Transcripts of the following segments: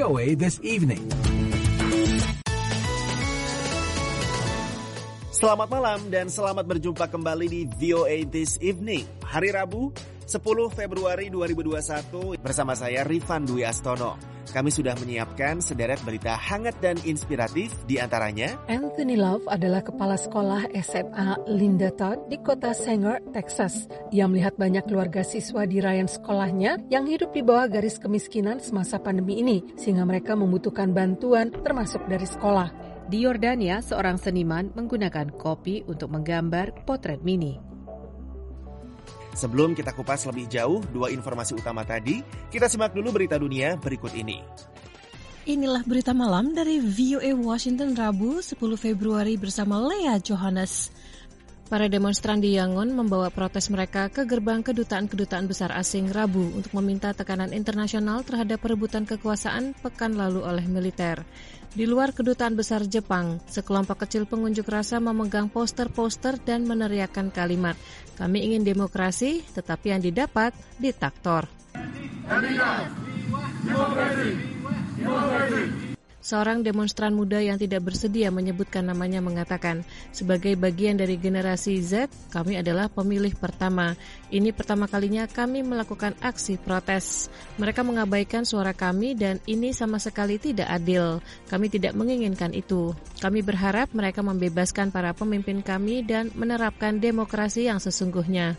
VOA This Evening. Selamat malam dan selamat berjumpa kembali di VOA This Evening. Hari Rabu, 10 Februari 2021 bersama saya Rifan Dwi Astono. Kami sudah menyiapkan sederet berita hangat dan inspiratif, di antaranya Anthony Love adalah kepala sekolah SMA Linda Todd di kota Sanger, Texas. Ia melihat banyak keluarga siswa di rayan sekolahnya yang hidup di bawah garis kemiskinan semasa pandemi ini, sehingga mereka membutuhkan bantuan termasuk dari sekolah. Di Yordania, seorang seniman menggunakan kopi untuk menggambar potret mini. Sebelum kita kupas lebih jauh dua informasi utama tadi, kita simak dulu berita dunia berikut ini. Inilah berita malam dari VOA Washington Rabu 10 Februari bersama Lea Johannes. Para demonstran di Yangon membawa protes mereka ke gerbang kedutaan-kedutaan besar asing Rabu untuk meminta tekanan internasional terhadap perebutan kekuasaan pekan lalu oleh militer. Di luar kedutaan besar Jepang, sekelompok kecil pengunjuk rasa memegang poster-poster dan meneriakkan kalimat, "Kami ingin demokrasi, tetapi yang didapat diktator." Seorang demonstran muda yang tidak bersedia menyebutkan namanya mengatakan, sebagai bagian dari generasi Z, kami adalah pemilih pertama. Ini pertama kalinya kami melakukan aksi protes. Mereka mengabaikan suara kami dan ini sama sekali tidak adil. Kami tidak menginginkan itu. Kami berharap mereka membebaskan para pemimpin kami dan menerapkan demokrasi yang sesungguhnya.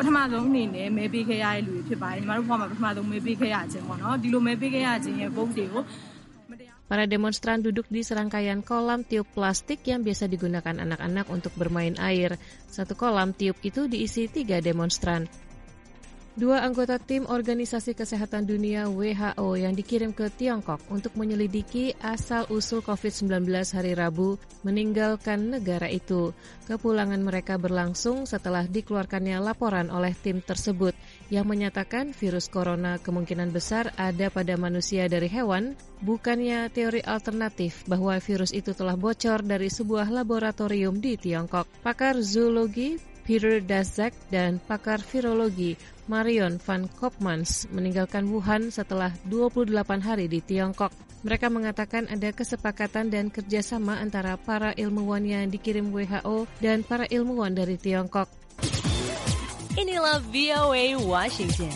Para demonstran duduk di serangkaian kolam tiup plastik yang biasa digunakan anak-anak untuk bermain air. Satu kolam tiup itu diisi 3 demonstran. 2 anggota tim Organisasi Kesehatan Dunia WHO yang dikirim ke Tiongkok untuk menyelidiki asal-usul COVID-19 hari Rabu meninggalkan negara itu. Kepulangan mereka berlangsung setelah dikeluarkannya laporan oleh tim tersebut yang menyatakan virus corona kemungkinan besar ada pada manusia dari hewan, bukannya teori alternatif bahwa virus itu telah bocor dari sebuah laboratorium di Tiongkok. Pakar zoologi Peter Daszak dan pakar virologi Marion van Koopmans meninggalkan Wuhan setelah 28 hari di Tiongkok. Mereka mengatakan ada kesepakatan dan kerjasama antara para ilmuwan yang dikirim WHO dan para ilmuwan dari Tiongkok. Inilah VOA Washington.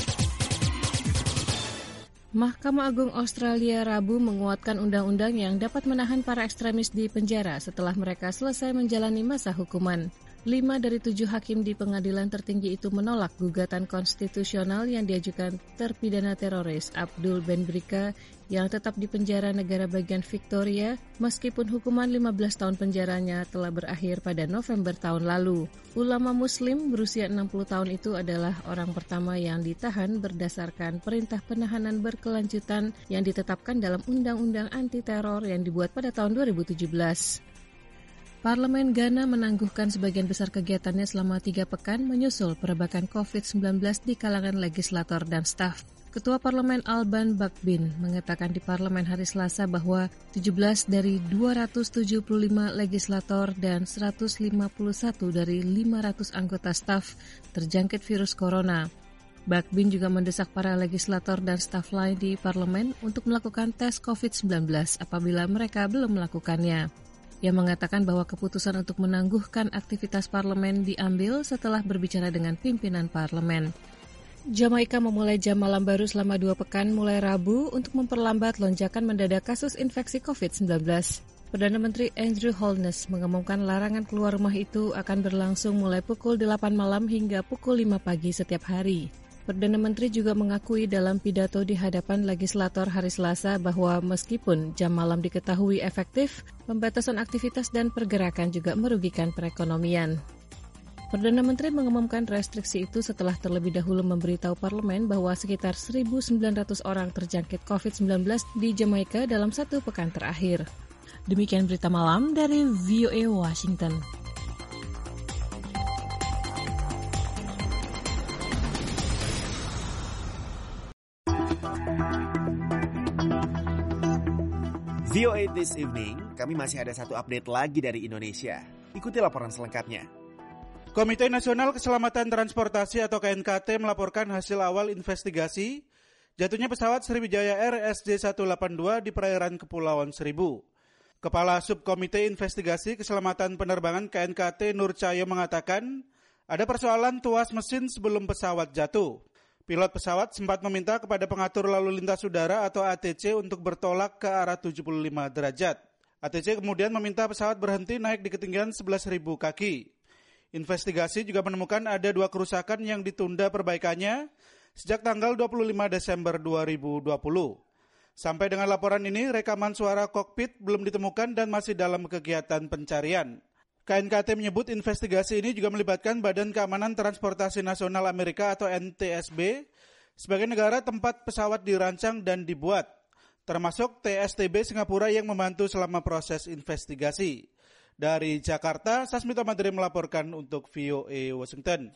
Mahkamah Agung Australia Rabu menguatkan undang-undang yang dapat menahan para ekstremis di penjara setelah mereka selesai menjalani masa hukuman. 5 dari 7 hakim di pengadilan tertinggi itu menolak gugatan konstitusional yang diajukan terpidana teroris Abdul Ben Brika yang tetap di penjara negara bagian Victoria meskipun hukuman 15 tahun penjaranya telah berakhir pada November tahun lalu. Ulama Muslim berusia 60 tahun itu adalah orang pertama yang ditahan berdasarkan perintah penahanan berkelanjutan yang ditetapkan dalam Undang-Undang Anti-Teror yang dibuat pada tahun 2017. Parlemen Ghana menangguhkan sebagian besar kegiatannya selama 3 pekan menyusul perebakan COVID-19 di kalangan legislator dan staf. Ketua Parlemen Alban Bakbin mengatakan di Parlemen hari Selasa bahwa 17 dari 275 legislator dan 151 dari 500 anggota staf terjangkit virus corona. Bakbin juga mendesak para legislator dan staf lain di Parlemen untuk melakukan tes COVID-19 apabila mereka belum melakukannya. Ia mengatakan bahwa keputusan untuk menangguhkan aktivitas parlemen diambil setelah berbicara dengan pimpinan parlemen. Jamaika memulai jam malam baru selama 2 pekan mulai Rabu untuk memperlambat lonjakan mendadak kasus infeksi COVID-19. Perdana Menteri Andrew Holness mengumumkan larangan keluar rumah itu akan berlangsung mulai pukul 8 malam hingga pukul 5 pagi setiap hari. Perdana Menteri juga mengakui dalam pidato di hadapan legislator hari Selasa bahwa meskipun jam malam diketahui efektif, pembatasan aktivitas dan pergerakan juga merugikan perekonomian. Perdana Menteri mengumumkan restriksi itu setelah terlebih dahulu memberitahu parlemen bahwa sekitar 1.900 orang terjangkit COVID-19 di Jamaika dalam 1 pekan terakhir. Demikian berita malam dari VOA Washington. VOA This Evening, kami masih ada satu update lagi dari Indonesia. Ikuti laporan selengkapnya. Komite Nasional Keselamatan Transportasi atau KNKT melaporkan hasil awal investigasi jatuhnya pesawat Sriwijaya Air SJ182 di perairan Kepulauan Seribu. Kepala Subkomite Investigasi Keselamatan Penerbangan KNKT Nur Cahyo mengatakan, ada persoalan tuas mesin sebelum pesawat jatuh. Pilot pesawat sempat meminta kepada pengatur lalu lintas udara atau ATC untuk bertolak ke arah 75 derajat. ATC kemudian meminta pesawat berhenti naik di ketinggian 11.000 kaki. Investigasi juga menemukan ada 2 kerusakan yang ditunda perbaikannya sejak tanggal 25 Desember 2020. Sampai dengan laporan ini, rekaman suara kokpit belum ditemukan dan masih dalam kegiatan pencarian. KNKT menyebut investigasi ini juga melibatkan Badan Keamanan Transportasi Nasional Amerika atau NTSB sebagai negara tempat pesawat dirancang dan dibuat, termasuk TSTB Singapura yang membantu selama proses investigasi. Dari Jakarta, Sasmito Madre melaporkan untuk VOA Washington.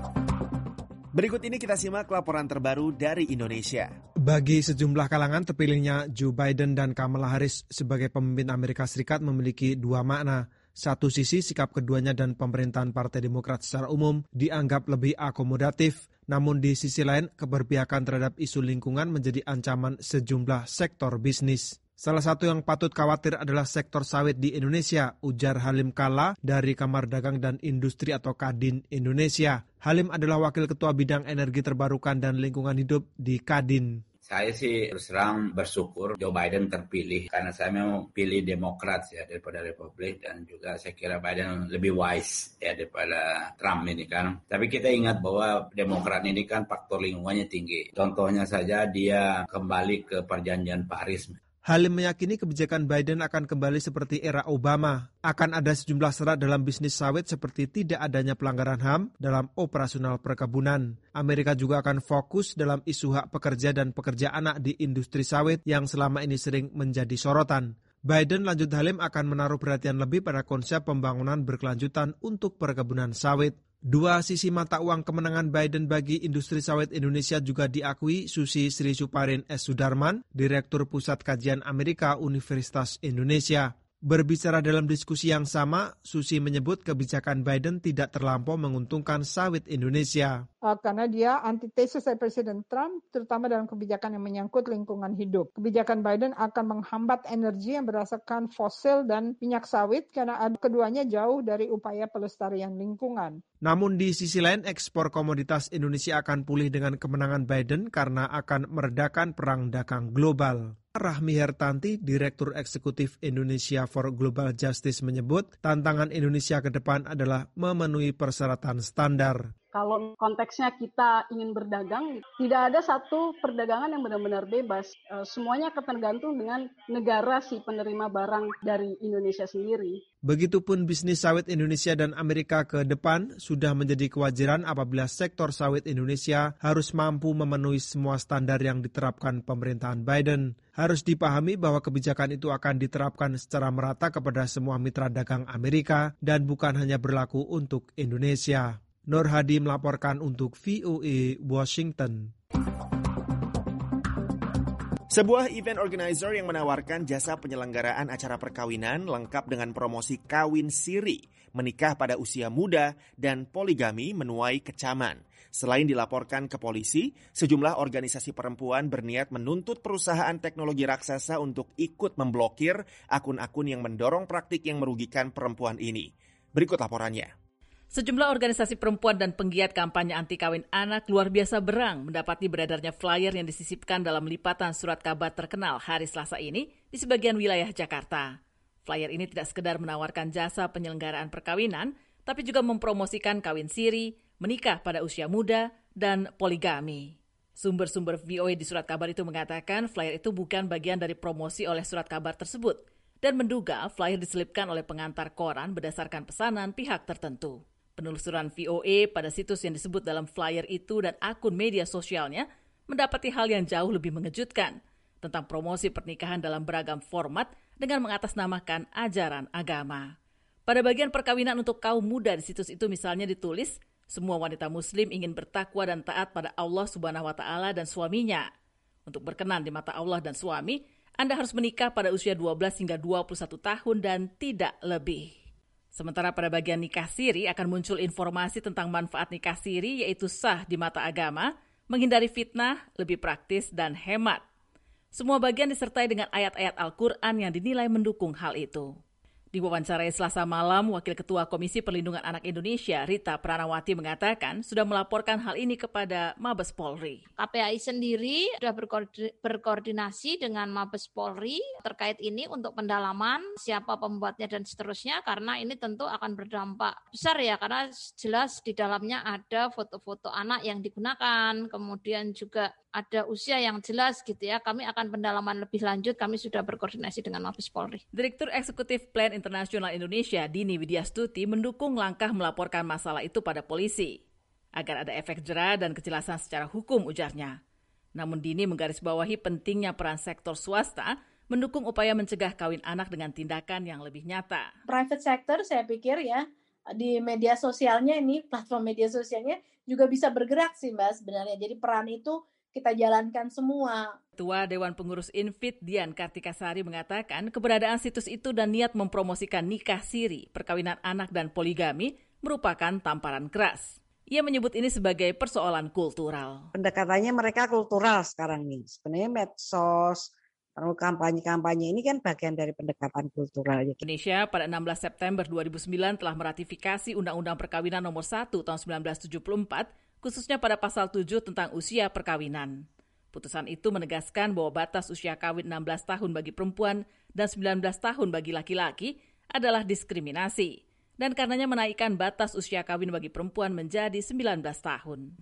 Berikut ini kita simak laporan terbaru dari Indonesia. Bagi sejumlah kalangan, terpilihnya Joe Biden dan Kamala Harris sebagai pemimpin Amerika Serikat memiliki 2 makna. Satu sisi, sikap keduanya dan pemerintahan Partai Demokrat secara umum dianggap lebih akomodatif. Namun di sisi lain, keberpihakan terhadap isu lingkungan menjadi ancaman sejumlah sektor bisnis. Salah satu yang patut khawatir adalah sektor sawit di Indonesia, ujar Halim Kalla dari Kamar Dagang dan Industri atau Kadin Indonesia. Halim adalah Wakil Ketua Bidang Energi Terbarukan dan Lingkungan Hidup di Kadin. Saya sih terus terang bersyukur Joe Biden terpilih karena saya memang pilih Demokrat ya daripada Republik, dan juga saya kira Biden lebih wise ya daripada Trump ini kan. Tapi kita ingat bahwa Demokrat ini kan faktor lingkungannya tinggi. Contohnya saja dia kembali ke perjanjian Paris. Halim meyakini kebijakan Biden akan kembali seperti era Obama. Akan ada sejumlah syarat dalam bisnis sawit seperti tidak adanya pelanggaran HAM dalam operasional perkebunan. Amerika juga akan fokus dalam isu hak pekerja dan pekerja anak di industri sawit yang selama ini sering menjadi sorotan. Biden, lanjut Halim, akan menaruh perhatian lebih pada konsep pembangunan berkelanjutan untuk perkebunan sawit. 2 sisi mata uang kemenangan Biden bagi industri sawit Indonesia juga diakui Susi Sri Suparin S. Sudarman, Direktur Pusat Kajian Amerika Universitas Indonesia. Berbicara dalam diskusi yang sama, Susi menyebut kebijakan Biden tidak terlampau menguntungkan sawit Indonesia. Karena dia antitesis dari Presiden Trump, terutama dalam kebijakan yang menyangkut lingkungan hidup. Kebijakan Biden akan menghambat energi yang berdasarkan fosil dan minyak sawit karena keduanya jauh dari upaya pelestarian lingkungan. Namun di sisi lain, ekspor komoditas Indonesia akan pulih dengan kemenangan Biden karena akan meredakan perang dagang global. Rahmi Hertanti, Direktur Eksekutif Indonesia for Global Justice menyebut, tantangan Indonesia ke depan adalah memenuhi persyaratan standar. Kalau konteksnya kita ingin berdagang, tidak ada satu perdagangan yang benar-benar bebas. Semuanya akan tergantung dengan negara si penerima barang dari Indonesia sendiri. Begitupun bisnis sawit Indonesia dan Amerika ke depan sudah menjadi kewajiran apabila sektor sawit Indonesia harus mampu memenuhi semua standar yang diterapkan pemerintahan Biden. Harus dipahami bahwa kebijakan itu akan diterapkan secara merata kepada semua mitra dagang Amerika dan bukan hanya berlaku untuk Indonesia. Nur Hadi melaporkan untuk VOA Washington. Sebuah event organizer yang menawarkan jasa penyelenggaraan acara perkawinan lengkap dengan promosi kawin siri, menikah pada usia muda, dan poligami menuai kecaman. Selain dilaporkan ke polisi, sejumlah organisasi perempuan berniat menuntut perusahaan teknologi raksasa untuk ikut memblokir akun-akun yang mendorong praktik yang merugikan perempuan ini. Berikut laporannya. Sejumlah organisasi perempuan dan penggiat kampanye anti kawin anak luar biasa berang mendapati beredarnya flyer yang disisipkan dalam lipatan surat kabar terkenal hari Selasa ini di sebagian wilayah Jakarta. Flyer ini tidak sekedar menawarkan jasa penyelenggaraan perkawinan, tapi juga mempromosikan kawin siri, menikah pada usia muda, dan poligami. Sumber-sumber VOA di surat kabar itu mengatakan flyer itu bukan bagian dari promosi oleh surat kabar tersebut, dan menduga flyer diselipkan oleh pengantar koran berdasarkan pesanan pihak tertentu. Penelusuran VOA pada situs yang disebut dalam flyer itu dan akun media sosialnya mendapati hal yang jauh lebih mengejutkan tentang promosi pernikahan dalam beragam format dengan mengatasnamakan ajaran agama. Pada bagian perkawinan untuk kaum muda di situs itu misalnya ditulis, semua wanita muslim ingin bertakwa dan taat pada Allah Subhanahu wa Ta'ala dan suaminya. Untuk berkenan di mata Allah dan suami, Anda harus menikah pada usia 12 hingga 21 tahun dan tidak lebih. Sementara pada bagian nikah siri akan muncul informasi tentang manfaat nikah siri yaitu sah di mata agama, menghindari fitnah, lebih praktis, dan hemat. Semua bagian disertai dengan ayat-ayat Al-Quran yang dinilai mendukung hal itu. Diwawancarai Selasa malam, Wakil Ketua Komisi Perlindungan Anak Indonesia, Rita Pranawati mengatakan sudah melaporkan hal ini kepada Mabes Polri. KPAI sendiri sudah berkoordinasi dengan Mabes Polri terkait ini untuk pendalaman siapa pembuatnya dan seterusnya, karena ini tentu akan berdampak besar ya, karena jelas di dalamnya ada foto-foto anak yang digunakan, kemudian juga ada usia yang jelas gitu ya. Kami akan pendalaman lebih lanjut, kami sudah berkoordinasi dengan Mabes Polri. Direktur Eksekutif Plan Internasional Indonesia, Dini Widyastuti, mendukung langkah melaporkan masalah itu pada polisi agar ada efek jera dan kejelasan secara hukum, ujarnya. Namun Dini menggarisbawahi pentingnya peran sektor swasta mendukung upaya mencegah kawin anak dengan tindakan yang lebih nyata. Private sector saya pikir ya, di media sosialnya ini, platform media sosialnya juga bisa bergerak sih Mbak sebenarnya. Jadi peran itu kita jalankan semua. Ketua Dewan Pengurus Infit Dian Kartikasari mengatakan keberadaan situs itu dan niat mempromosikan nikah siri, perkawinan anak dan poligami merupakan tamparan keras. Ia menyebut ini sebagai persoalan kultural. Pendekatannya mereka kultural sekarang nih. Sebenarnya medsos, kampanye-kampanye ini kan bagian dari pendekatan kultural. Indonesia pada 16 September 2009 telah meratifikasi Undang-Undang Perkawinan Nomor 1 tahun 1974, khususnya pada pasal 7 tentang usia perkawinan. Putusan itu menegaskan bahwa batas usia kawin 16 tahun bagi perempuan dan 19 tahun bagi laki-laki adalah diskriminasi, dan karenanya menaikkan batas usia kawin bagi perempuan menjadi 19 tahun.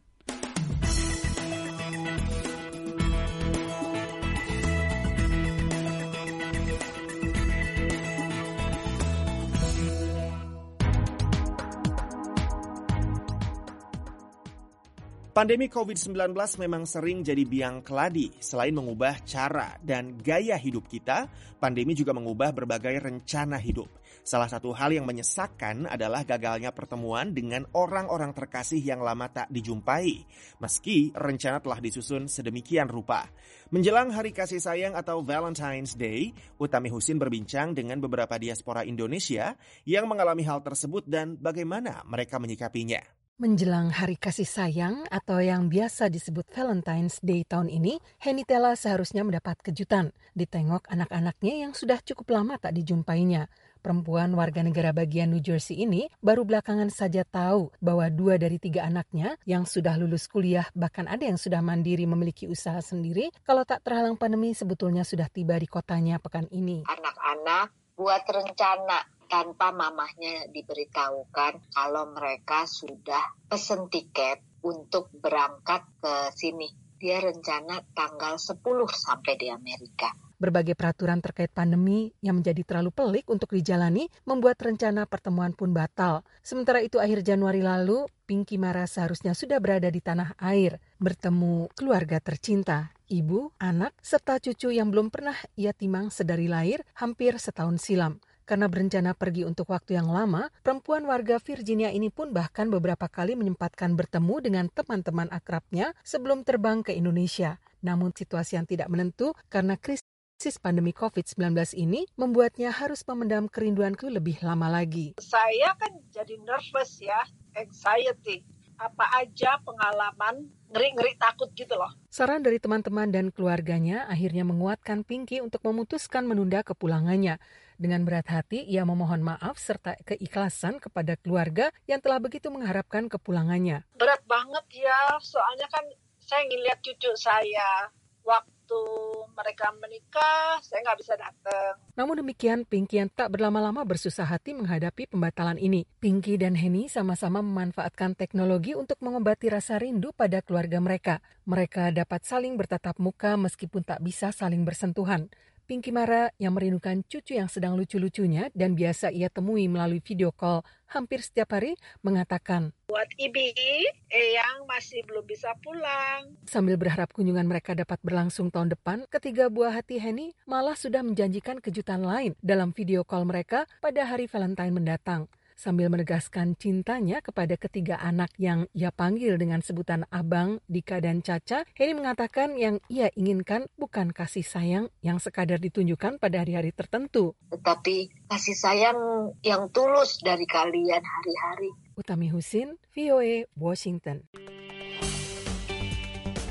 Pandemi COVID-19 memang sering jadi biang keladi. Selain mengubah cara dan gaya hidup kita, pandemi juga mengubah berbagai rencana hidup. Salah satu hal yang menyesakkan adalah gagalnya pertemuan dengan orang-orang terkasih yang lama tak dijumpai, meski rencana telah disusun sedemikian rupa. Menjelang Hari Kasih Sayang atau Valentine's Day, Utami Husin berbincang dengan beberapa diaspora Indonesia yang mengalami hal tersebut dan bagaimana mereka menyikapinya. Menjelang Hari Kasih Sayang atau yang biasa disebut Valentine's Day tahun ini, Henitella seharusnya mendapat kejutan ditengok anak-anaknya yang sudah cukup lama tak dijumpainya. Perempuan warga negara bagian New Jersey ini baru belakangan saja tahu bahwa 2 dari 3 anaknya yang sudah lulus kuliah, bahkan ada yang sudah mandiri memiliki usaha sendiri, kalau tak terhalang pandemi sebetulnya sudah tiba di kotanya pekan ini. Anak-anak buat rencana tanpa mamahnya diberitahukan kalau mereka sudah pesen tiket untuk berangkat ke sini. Dia rencana tanggal 10 sampai di Amerika. Berbagai peraturan terkait pandemi yang menjadi terlalu pelik untuk dijalani membuat rencana pertemuan pun batal. Sementara itu akhir Januari lalu, Pinky Mara seharusnya sudah berada di tanah air, bertemu keluarga tercinta, ibu, anak, serta cucu yang belum pernah ia timang sedari lahir hampir setahun silam. Karena berencana pergi untuk waktu yang lama, perempuan warga Virginia ini pun bahkan beberapa kali menyempatkan bertemu dengan teman-teman akrabnya sebelum terbang ke Indonesia. Namun situasi yang tidak menentu karena krisis pandemi COVID-19 ini membuatnya harus memendam kerinduanku lebih lama lagi. Saya kan jadi nervous ya, anxiety. Apa aja pengalaman ngeri-ngeri takut gitu loh. Saran dari teman-teman dan keluarganya akhirnya menguatkan Pinky untuk memutuskan menunda kepulangannya. Dengan berat hati, ia memohon maaf serta keikhlasan kepada keluarga yang telah begitu mengharapkan kepulangannya. Berat banget ya, soalnya kan saya ngeliat cucu saya. Waktu mereka menikah, saya nggak bisa datang. Namun demikian, Pinky yang tak berlama-lama bersusah hati menghadapi pembatalan ini. Pinky dan Henny sama-sama memanfaatkan teknologi untuk mengobati rasa rindu pada keluarga mereka. Mereka dapat saling bertatap muka meskipun tak bisa saling bersentuhan. Pinky Mara yang merindukan cucu yang sedang lucu-lucunya dan biasa ia temui melalui video call hampir setiap hari mengatakan, buat Ibi, Eyang masih belum bisa pulang. Sambil berharap kunjungan mereka dapat berlangsung tahun depan, ketiga buah hati Henny malah sudah menjanjikan kejutan lain dalam video call mereka pada hari Valentine mendatang. Sambil menegaskan cintanya kepada ketiga anak yang ia panggil dengan sebutan Abang, Dika, dan Caca, Henny mengatakan yang ia inginkan bukan kasih sayang yang sekadar ditunjukkan pada hari-hari tertentu, tetapi kasih sayang yang tulus dari kalian hari-hari. Utami Husin, VOA, Washington.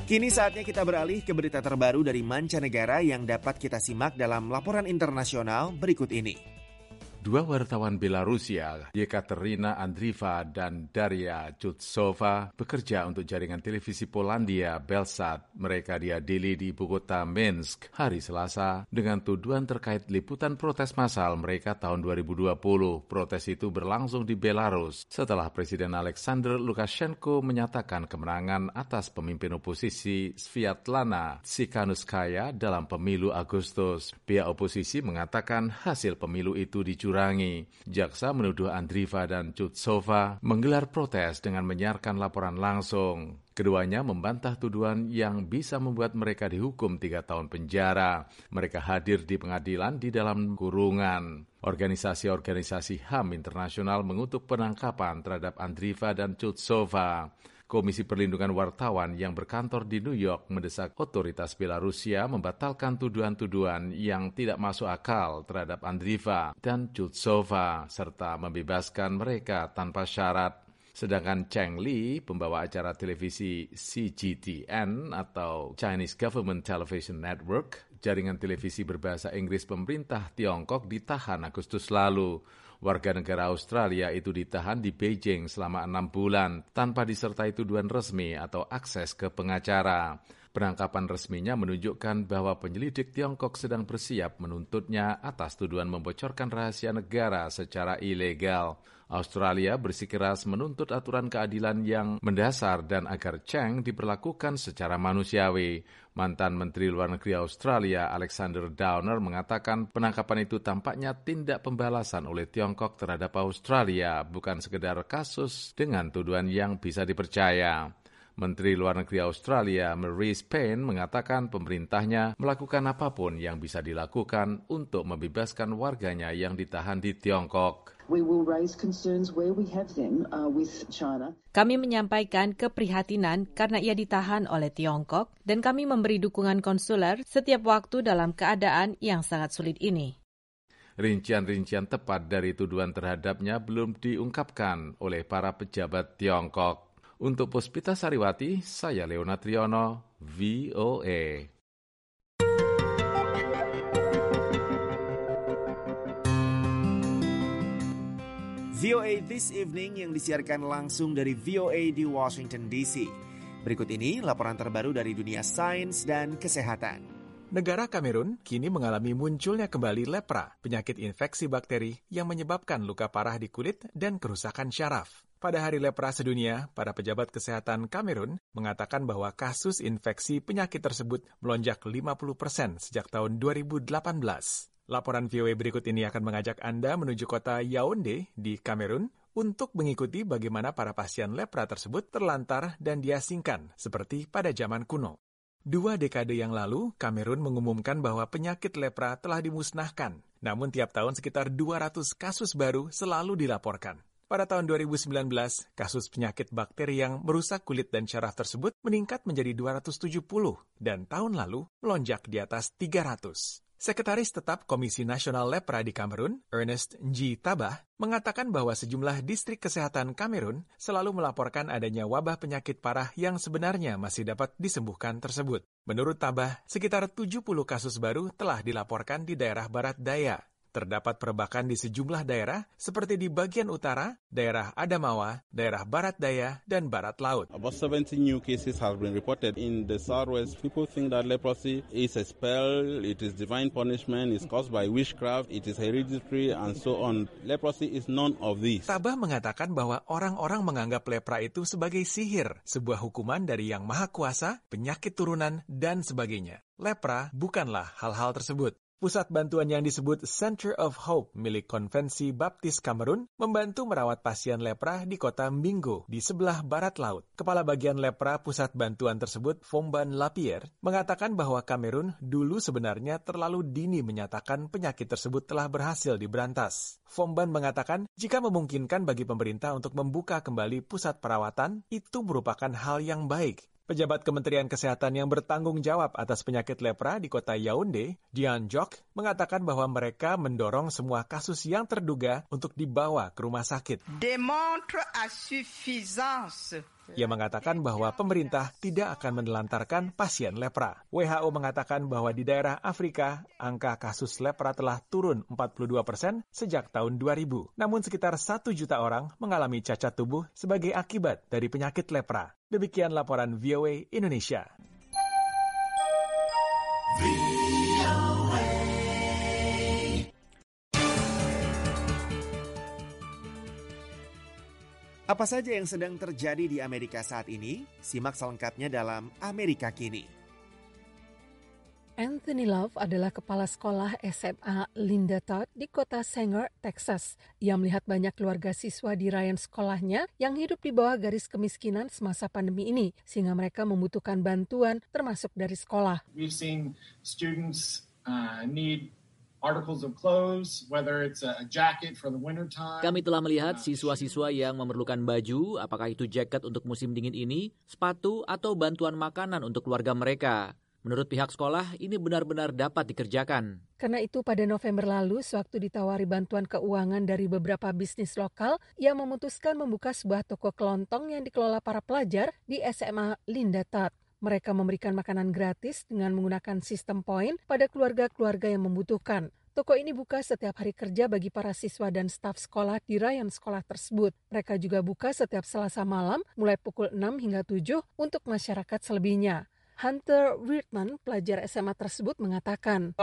Kini saatnya kita beralih ke berita terbaru dari mancanegara yang dapat kita simak dalam laporan internasional berikut ini. Dua wartawan Belarusia, Yekaterina Andrieva dan Daria Chutsova, bekerja untuk jaringan televisi Polandia, Belsat. Mereka diadili di ibu kota Minsk hari Selasa dengan tuduhan terkait liputan protes massal mereka tahun 2020. Protes itu berlangsung di Belarus setelah Presiden Alexander Lukashenko menyatakan kemenangan atas pemimpin oposisi Sviatlana Tsikhanouskaya dalam pemilu Agustus. Pihak oposisi mengatakan hasil pemilu itu dicurangi. Jaksa menuduh Andrieva dan Chutsova menggelar protes dengan menyiarkan laporan langsung. Keduanya membantah tuduhan yang bisa membuat mereka dihukum 3 tahun penjara. Mereka hadir di pengadilan di dalam kurungan. Organisasi-organisasi HAM internasional mengutuk penangkapan terhadap Andrieva dan Chutsova. Komisi Perlindungan Wartawan yang berkantor di New York mendesak otoritas Belarusia membatalkan tuduhan-tuduhan yang tidak masuk akal terhadap Andrieva dan Chutsova, serta membebaskan mereka tanpa syarat. Sedangkan Cheng Li, pembawa acara televisi CGTN atau Chinese Government Television Network, jaringan televisi berbahasa Inggris pemerintah Tiongkok, ditahan Agustus lalu. Warga negara Australia itu ditahan di Beijing selama 6 bulan tanpa disertai tuduhan resmi atau akses ke pengacara. Penangkapan resminya menunjukkan bahwa penyelidik Tiongkok sedang bersiap menuntutnya atas tuduhan membocorkan rahasia negara secara ilegal. Australia bersikeras menuntut aturan keadilan yang mendasar dan agar Cheng diperlakukan secara manusiawi. Mantan Menteri Luar Negeri Australia Alexander Downer mengatakan penangkapan itu tampaknya tindak pembalasan oleh Tiongkok terhadap Australia, bukan sekedar kasus dengan tuduhan yang bisa dipercaya. Menteri Luar Negeri Australia Marise Payne mengatakan pemerintahnya melakukan apapun yang bisa dilakukan untuk membebaskan warganya yang ditahan di Tiongkok. Kami menyampaikan keprihatinan karena ia ditahan oleh Tiongkok dan kami memberi dukungan konsuler setiap waktu dalam keadaan yang sangat sulit ini. Rincian-rincian tepat dari tuduhan terhadapnya belum diungkapkan oleh para pejabat Tiongkok. Untuk Puspita Sariwati, saya Leona Triono, VOA. VOA This Evening yang disiarkan langsung dari VOA di Washington DC. Berikut ini laporan terbaru dari dunia sains dan kesehatan. Negara Kamerun kini mengalami munculnya kembali lepra, penyakit infeksi bakteri yang menyebabkan luka parah di kulit dan kerusakan syaraf. Pada Hari Lepra Sedunia, para pejabat kesehatan Kamerun mengatakan bahwa kasus infeksi penyakit tersebut melonjak 50% sejak tahun 2018. Laporan VOA berikut ini akan mengajak Anda menuju kota Yaounde di Kamerun untuk mengikuti bagaimana para pasien lepra tersebut terlantar dan diasingkan seperti pada zaman kuno. 2 dekade yang lalu, Kamerun mengumumkan bahwa penyakit lepra telah dimusnahkan. Namun tiap tahun sekitar 200 kasus baru selalu dilaporkan. Pada tahun 2019, kasus penyakit bakteri yang merusak kulit dan syaraf tersebut meningkat menjadi 270 dan tahun lalu melonjak di atas 300. Sekretaris Tetap Komisi Nasional Lepra di Kamerun, Ernest Nji Tabah, mengatakan bahwa sejumlah distrik kesehatan Kamerun selalu melaporkan adanya wabah penyakit parah yang sebenarnya masih dapat disembuhkan tersebut. Menurut Tabah, sekitar 70 kasus baru telah dilaporkan di daerah barat daya. Terdapat perbakan di sejumlah daerah seperti di bagian utara, daerah Adamawa, daerah barat daya, dan barat laut. About 70 new cases have been reported in the southwest. People think that leprosy is a spell, it is divine punishment, it's caused by witchcraft, it is hereditary, and so on. Leprosy is none of these. Tabah mengatakan bahwa orang-orang menganggap lepra itu sebagai sihir, sebuah hukuman dari Yang Maha Kuasa, penyakit turunan, dan sebagainya. Lepra bukanlah hal-hal tersebut. Pusat bantuan yang disebut Center of Hope milik Konvensi Baptis Kamerun membantu merawat pasien lepra di kota Mbingo di sebelah barat laut. Kepala bagian lepra pusat bantuan tersebut, Fomban Lapierre, mengatakan bahwa Kamerun dulu sebenarnya terlalu dini menyatakan penyakit tersebut telah berhasil diberantas. Fomban mengatakan jika memungkinkan bagi pemerintah untuk membuka kembali pusat perawatan, itu merupakan hal yang baik. Pejabat Kementerian Kesehatan yang bertanggung jawab atas penyakit lepra di kota Yaounde, Dian Jok, mengatakan bahwa mereka mendorong semua kasus yang terduga untuk dibawa ke rumah sakit. Démontre à suffisance Ia mengatakan bahwa pemerintah tidak akan menelantarkan pasien lepra. WHO mengatakan bahwa di daerah Afrika, angka kasus lepra telah turun 42% sejak tahun 2000. Namun sekitar 1 juta orang mengalami cacat tubuh sebagai akibat dari penyakit lepra. Demikian laporan VOA Indonesia. Apa saja yang sedang terjadi di Amerika saat ini? Simak selengkapnya dalam Amerika Kini. Anthony Love adalah kepala sekolah SMA Linda Todd di kota Sanger, Texas. Ia melihat banyak keluarga siswa di rayan sekolahnya yang hidup di bawah garis kemiskinan semasa pandemi ini, sehingga mereka membutuhkan bantuan termasuk dari sekolah. We've seen students need articles of clothes, whether it's a jacket for the winter time. Kami telah melihat siswa-siswa yang memerlukan baju, apakah itu jaket untuk musim dingin ini, sepatu, atau bantuan makanan untuk keluarga mereka. Menurut pihak sekolah, ini benar-benar dapat dikerjakan. Karena itu pada November lalu, sewaktu ditawari bantuan keuangan dari beberapa bisnis lokal, ia memutuskan membuka sebuah toko kelontong yang dikelola para pelajar di SMA Linda Todd. Mereka memberikan makanan gratis dengan menggunakan sistem poin pada keluarga-keluarga yang membutuhkan. Toko ini buka setiap hari kerja bagi para siswa dan staf sekolah di rayan sekolah tersebut. Mereka juga buka setiap Selasa malam mulai pukul 6 hingga 7 untuk masyarakat selebihnya. Hunter Wirtman, pelajar SMA tersebut, mengatakan,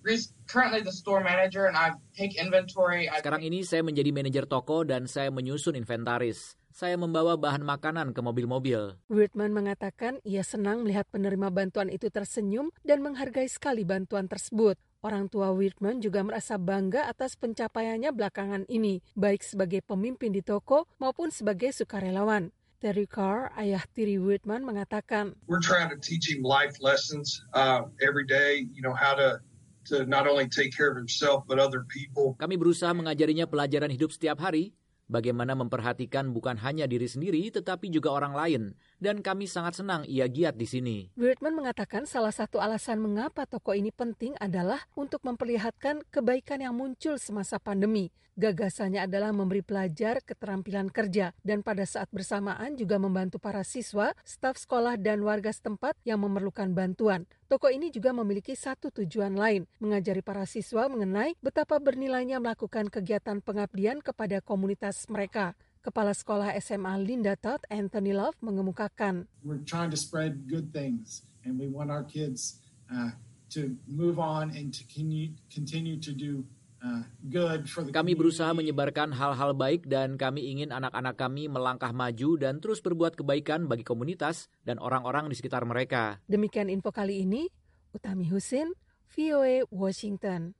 sekarang ini saya menjadi manajer toko dan saya menyusun inventaris. Saya membawa bahan makanan ke mobil-mobil. Wirtman mengatakan ia senang melihat penerima bantuan itu tersenyum dan menghargai sekali bantuan tersebut. Orang tua Wirtman juga merasa bangga atas pencapaiannya belakangan ini, baik sebagai pemimpin di toko maupun sebagai sukarelawan. Terry Carr, ayah tiri Wirtman, mengatakan, we're trying to teach him life lessons every day, how to not only take care of himself but other people. Kami berusaha mengajarinya pelajaran hidup setiap hari, bagaimana memperhatikan bukan hanya diri sendiri tetapi juga orang lain, dan kami sangat senang ia giat di sini. Wirtman mengatakan salah satu alasan mengapa toko ini penting adalah untuk memperlihatkan kebaikan yang muncul semasa pandemi. Gagasannya adalah memberi pelajar keterampilan kerja dan pada saat bersamaan juga membantu para siswa, staf sekolah dan warga setempat yang memerlukan bantuan. Toko ini juga memiliki satu tujuan lain, mengajari para siswa mengenai betapa bernilainya melakukan kegiatan pengabdian kepada komunitas mereka. Kepala Sekolah SMA Linda Todd, Anthony Love, mengemukakan, we're trying to spread good things and we want our kids to move on and to continue to do good for the community. Kami berusaha menyebarkan hal-hal baik dan kami ingin anak-anak kami melangkah maju dan terus berbuat kebaikan bagi komunitas dan orang-orang di sekitar mereka. Demikian info kali ini, Utami Husin, VOA Washington.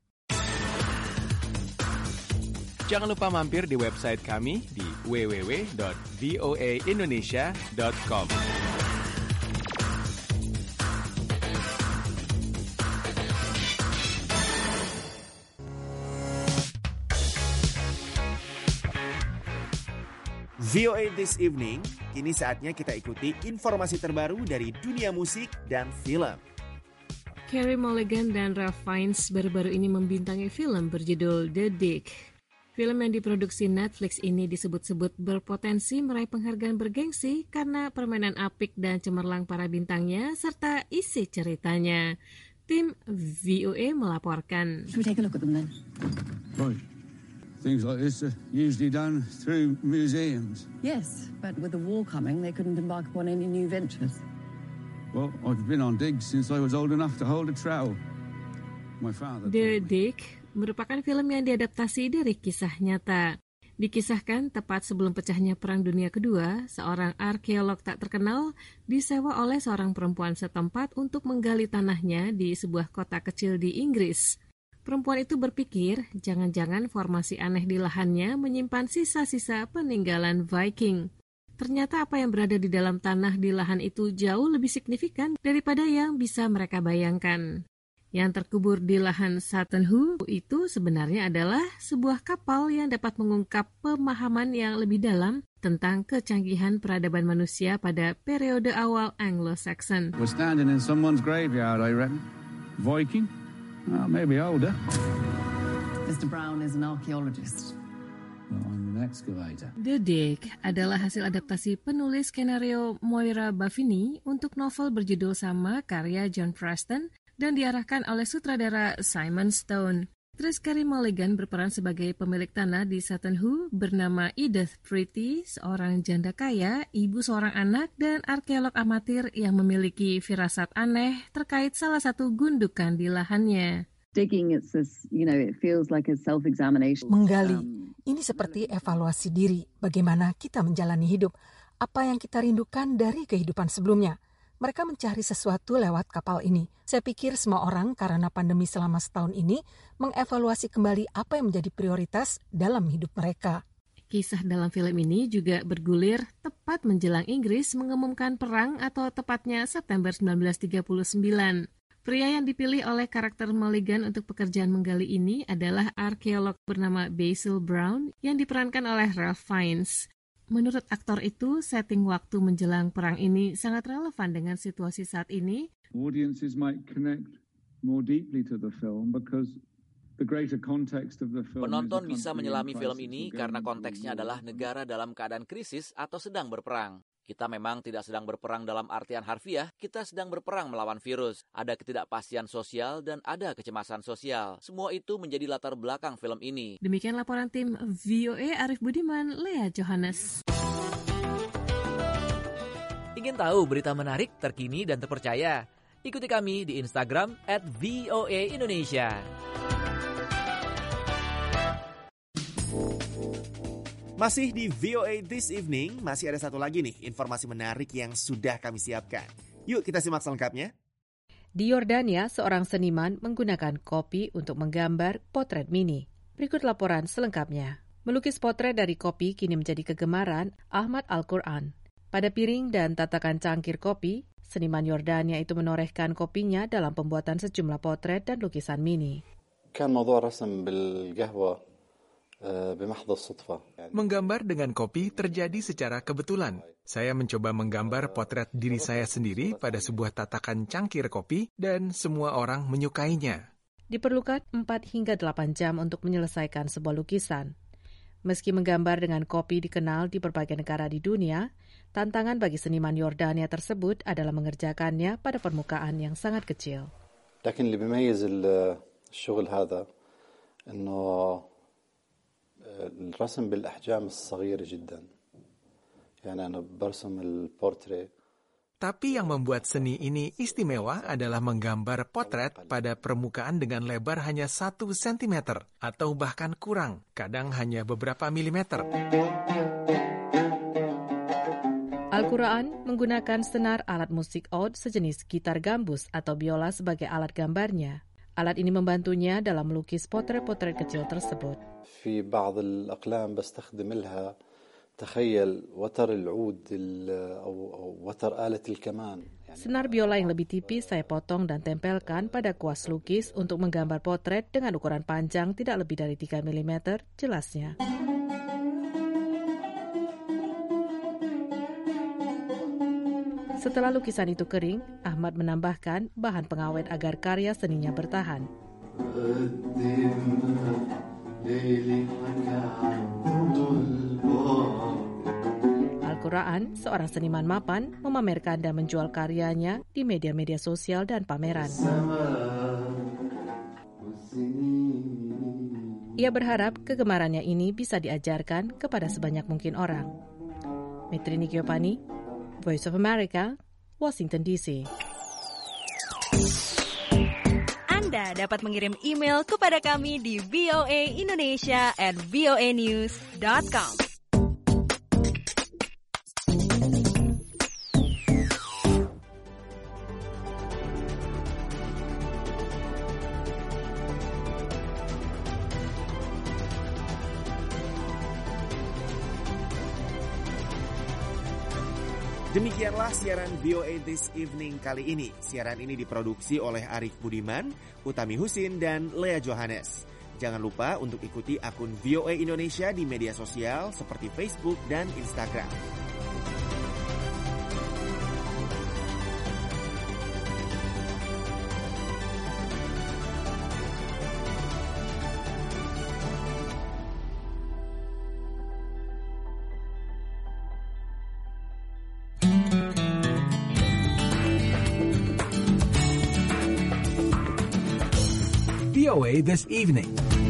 Jangan lupa mampir di website kami di www.voaindonesia.com. VOA This Evening, kini saatnya kita ikuti informasi terbaru dari dunia musik dan film. Carey Mulligan dan Ralph Fiennes baru-baru ini membintangi film berjudul The Dig. Film yang diproduksi Netflix ini disebut-sebut berpotensi meraih penghargaan bergengsi karena permainan apik dan cemerlang para bintangnya serta isi ceritanya. Tim VOA melaporkan. Should we take a look at them then? Right. Things like this are usually done through museums. Yes, but with the war coming, they couldn't embark upon any new ventures. Well, I've been on digs since I was old enough to hold a trowel. My father. The Dig merupakan film yang diadaptasi dari kisah nyata. Dikisahkan tepat sebelum pecahnya Perang Dunia Kedua, seorang arkeolog tak terkenal disewa oleh seorang perempuan setempat untuk menggali tanahnya di sebuah kota kecil di Inggris. Perempuan itu berpikir, jangan-jangan formasi aneh di lahannya menyimpan sisa-sisa peninggalan Viking. Ternyata apa yang berada di dalam tanah di lahan itu jauh lebih signifikan daripada yang bisa mereka bayangkan. Yang terkubur di lahan Sutton Hoo itu sebenarnya adalah sebuah kapal yang dapat mengungkap pemahaman yang lebih dalam tentang kecanggihan peradaban manusia pada periode awal Anglo-Saxon. We're standing in someone's graveyard, I reckon. Viking? Maybe older. Mr. Brown is an archaeologist. on an excavator. The Dig adalah hasil adaptasi penulis skenario Moira Buffini untuk novel berjudul sama karya John Preston dan diarahkan oleh sutradara Simon Stone. Aktris Carey Mulligan berperan sebagai pemilik tanah di Sutton Hoo bernama Edith Pretty, seorang janda kaya, ibu seorang anak, dan arkeolog amatir yang memiliki firasat aneh terkait salah satu gundukan di lahannya. Digging, it's this, it feels like a self-examination. Menggali, ini seperti evaluasi diri, bagaimana kita menjalani hidup, apa yang kita rindukan dari kehidupan sebelumnya. Mereka mencari sesuatu lewat kapal ini. Saya pikir semua orang karena pandemi selama setahun ini mengevaluasi kembali apa yang menjadi prioritas dalam hidup mereka. Kisah dalam film ini juga bergulir tepat menjelang Inggris mengumumkan perang atau tepatnya September 1939. Pria yang dipilih oleh karakter Mulligan untuk pekerjaan menggali ini adalah arkeolog bernama Basil Brown yang diperankan oleh Ralph Fiennes. Menurut aktor itu, setting waktu menjelang perang ini sangat relevan dengan situasi saat ini. Audiences might connect more deeply to the film because the greater context of the film. Penonton bisa menyelami film ini karena konteksnya adalah negara dalam keadaan krisis atau sedang berperang. Kita memang tidak sedang berperang dalam artian harfiah, kita sedang berperang melawan virus. Ada ketidakpastian sosial dan ada kecemasan sosial. Semua itu menjadi latar belakang film ini. Demikian laporan tim VOA Arif Budiman, Lea Johannes. Ingin tahu berita menarik, terkini dan terpercaya? Ikuti kami di Instagram @VOA_Indonesia. Masih di VOA This Evening, masih ada satu lagi nih informasi menarik yang sudah kami siapkan. Yuk kita simak selengkapnya. Di Yordania, seorang seniman menggunakan kopi untuk menggambar potret mini. Berikut laporan selengkapnya. Melukis potret dari kopi kini menjadi kegemaran Ahmad Al-Quran. Pada piring dan tatakan cangkir kopi, seniman Yordania itu menorehkan kopinya dalam pembuatan sejumlah potret dan lukisan mini. كان موضوع رسم بالقهوة. Menggambar dengan kopi terjadi secara kebetulan. Saya mencoba menggambar potret diri saya sendiri pada sebuah tatakan cangkir kopi dan semua orang menyukainya. Diperlukan 4 hingga 8 jam untuk menyelesaikan sebuah lukisan. Meski menggambar dengan kopi dikenal di berbagai negara di dunia, tantangan bagi seniman Yordania tersebut adalah mengerjakannya pada permukaan yang sangat kecil. لكن اللي بيميز الشغل هذا إنه الرسم بالأحجام الصغيرة جدا. يعني أنا برسم البورتريه. Tapi yang membuat seni ini istimewa adalah menggambar potret pada permukaan dengan lebar hanya 1 cm atau bahkan kurang, kadang hanya beberapa milimeter. Al-Quran menggunakan senar alat musik oud sejenis gitar gambus atau biola sebagai alat gambarnya. Alat ini membantunya dalam melukis potret-potret kecil tersebut. في بعض الأقلام بستخدم لها تخيل وتر العود أو وتر آلة الكمان. Senar biola yang lebih tipis saya potong dan tempelkan pada kuas lukis untuk menggambar potret dengan ukuran panjang tidak lebih dari 3 mm, jelasnya. Setelah lukisan itu kering, Ahmad menambahkan bahan pengawet agar karya seninya bertahan. Al-Quran, seorang seniman mapan, memamerkan dan menjual karyanya di media-media sosial dan pameran. Ia berharap kegemarannya ini bisa diajarkan kepada sebanyak mungkin orang. Metrini Giovanni, Voice of America, Washington DC. Anda dapat mengirim email kepada kami di voaindonesia@voanews.com. Demikianlah siaran VOA This Evening kali ini. Siaran ini diproduksi oleh Arif Budiman, Utami Husin, dan Lea Johannes. Jangan lupa untuk ikuti akun VOA Indonesia di media sosial seperti Facebook dan Instagram. VOA This Evening.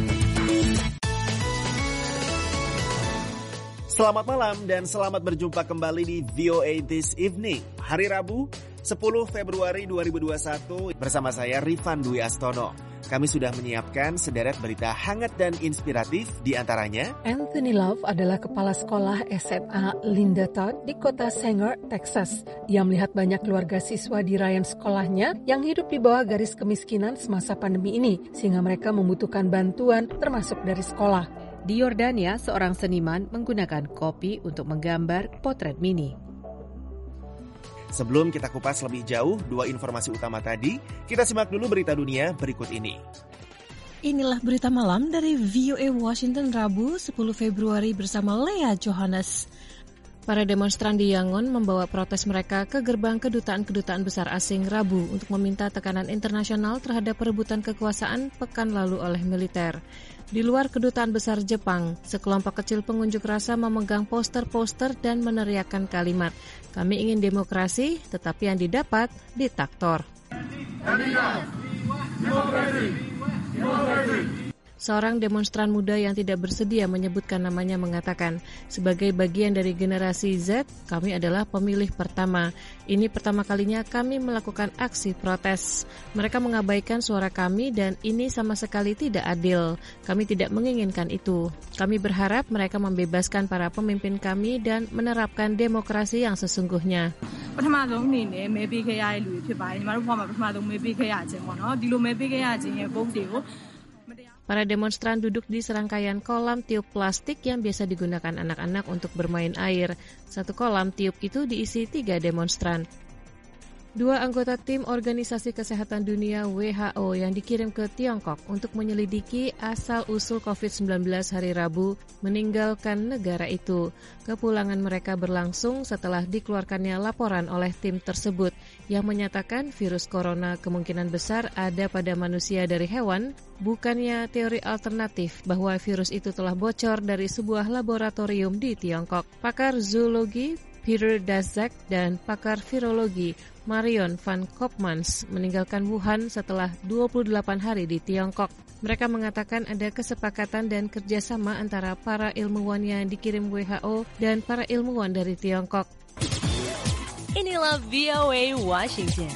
Selamat malam dan selamat berjumpa kembali di VOA This Evening. Hari Rabu, 10 Februari 2021 bersama saya Rifan Dwi Astono. Kami sudah menyiapkan sederet berita hangat dan inspiratif, di antaranya Anthony Love adalah kepala sekolah SMA Linda Todd di kota Sanger, Texas. Dia melihat banyak keluarga siswa di rayan sekolahnya yang hidup di bawah garis kemiskinan semasa pandemi ini, sehingga mereka membutuhkan bantuan termasuk dari sekolah. Di Yordania, seorang seniman menggunakan kopi untuk menggambar potret mini. Sebelum kita kupas lebih jauh dua informasi utama tadi, kita simak dulu berita dunia berikut ini. Inilah berita malam dari VOA Washington Rabu 10 Februari bersama Lea Johannes. Para demonstran di Yangon membawa protes mereka ke gerbang kedutaan-kedutaan besar asing Rabu untuk meminta tekanan internasional terhadap perebutan kekuasaan pekan lalu oleh militer. Di luar kedutaan besar Jepang, sekelompok kecil pengunjuk rasa memegang poster-poster dan meneriakkan kalimat, "Kami ingin demokrasi, tetapi yang didapat diktator." Seorang demonstran muda yang tidak bersedia menyebutkan namanya mengatakan, sebagai bagian dari generasi Z, kami adalah pemilih pertama. Ini pertama kalinya kami melakukan aksi protes. Mereka mengabaikan suara kami dan ini sama sekali tidak adil. Kami tidak menginginkan itu. Kami berharap mereka membebaskan para pemimpin kami dan menerapkan demokrasi yang sesungguhnya. Para demonstran duduk di serangkaian kolam tiup plastik yang biasa digunakan anak-anak untuk bermain air. Satu kolam tiup itu diisi 3 demonstran. 2 anggota tim Organisasi Kesehatan Dunia WHO yang dikirim ke Tiongkok untuk menyelidiki asal-usul COVID-19 hari Rabu meninggalkan negara itu. Kepulangan mereka berlangsung setelah dikeluarkannya laporan oleh tim tersebut yang menyatakan virus corona kemungkinan besar ada pada manusia dari hewan, bukannya teori alternatif bahwa virus itu telah bocor dari sebuah laboratorium di Tiongkok. Pakar zoologi Peter Daszak dan pakar virologi Marion van Koopmans meninggalkan Wuhan setelah 28 hari di Tiongkok. Mereka mengatakan ada kesepakatan dan kerjasama antara para ilmuwan yang dikirim WHO dan para ilmuwan dari Tiongkok. Inilah VOA Washington.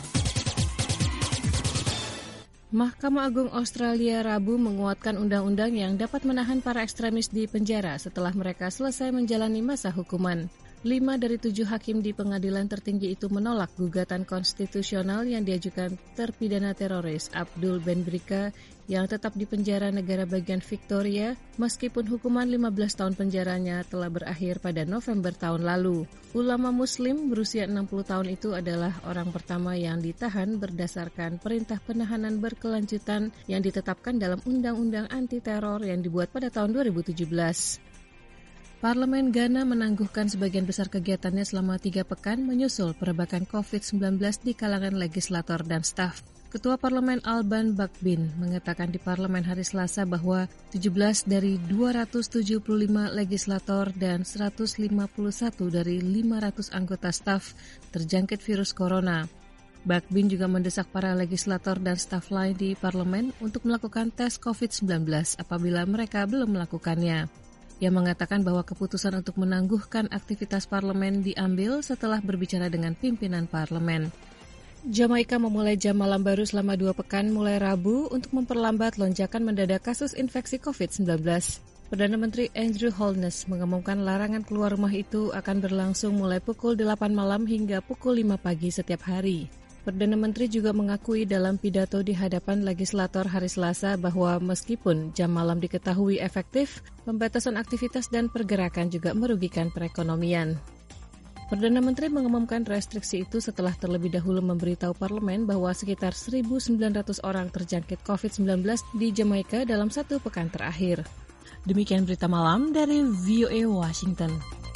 Mahkamah Agung Australia Rabu menguatkan undang-undang yang dapat menahan para ekstremis di penjara setelah mereka selesai menjalani masa hukuman. 5 dari 7 hakim di pengadilan tertinggi itu menolak gugatan konstitusional yang diajukan terpidana teroris Abdul Ben Brika yang tetap di penjara negara bagian Victoria meskipun hukuman 15 tahun penjaranya telah berakhir pada November tahun lalu. Ulama Muslim berusia 60 tahun itu adalah orang pertama yang ditahan berdasarkan perintah penahanan berkelanjutan yang ditetapkan dalam Undang-Undang Anti-Teror yang dibuat pada tahun 2017. Parlemen Ghana menangguhkan sebagian besar kegiatannya selama 3 pekan menyusul perebakan COVID-19 di kalangan legislator dan staf. Ketua Parlemen Alban Bakbin mengatakan di Parlemen hari Selasa bahwa 17 dari 275 legislator dan 151 dari 500 anggota staf terjangkit virus corona. Bakbin juga mendesak para legislator dan staf lain di Parlemen untuk melakukan tes COVID-19 apabila mereka belum melakukannya. Ia mengatakan bahwa keputusan untuk menangguhkan aktivitas parlemen diambil setelah berbicara dengan pimpinan parlemen. Jamaika memulai jam malam baru selama 2 pekan mulai Rabu untuk memperlambat lonjakan mendadak kasus infeksi COVID-19. Perdana Menteri Andrew Holness mengumumkan larangan keluar rumah itu akan berlangsung mulai pukul 8 malam hingga pukul 5 pagi setiap hari. Perdana Menteri juga mengakui dalam pidato di hadapan legislator hari Selasa bahwa meskipun jam malam diketahui efektif, pembatasan aktivitas dan pergerakan juga merugikan perekonomian. Perdana Menteri mengumumkan restriksi itu setelah terlebih dahulu memberitahu parlemen bahwa sekitar 1.900 orang terjangkit COVID-19 di Jamaika dalam 1 pekan terakhir. Demikian berita malam dari VOA Washington.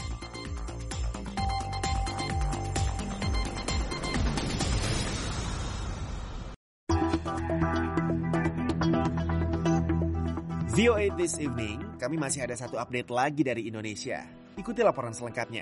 VOA This Evening, kami masih ada satu update lagi dari Indonesia. Ikuti laporan selengkapnya.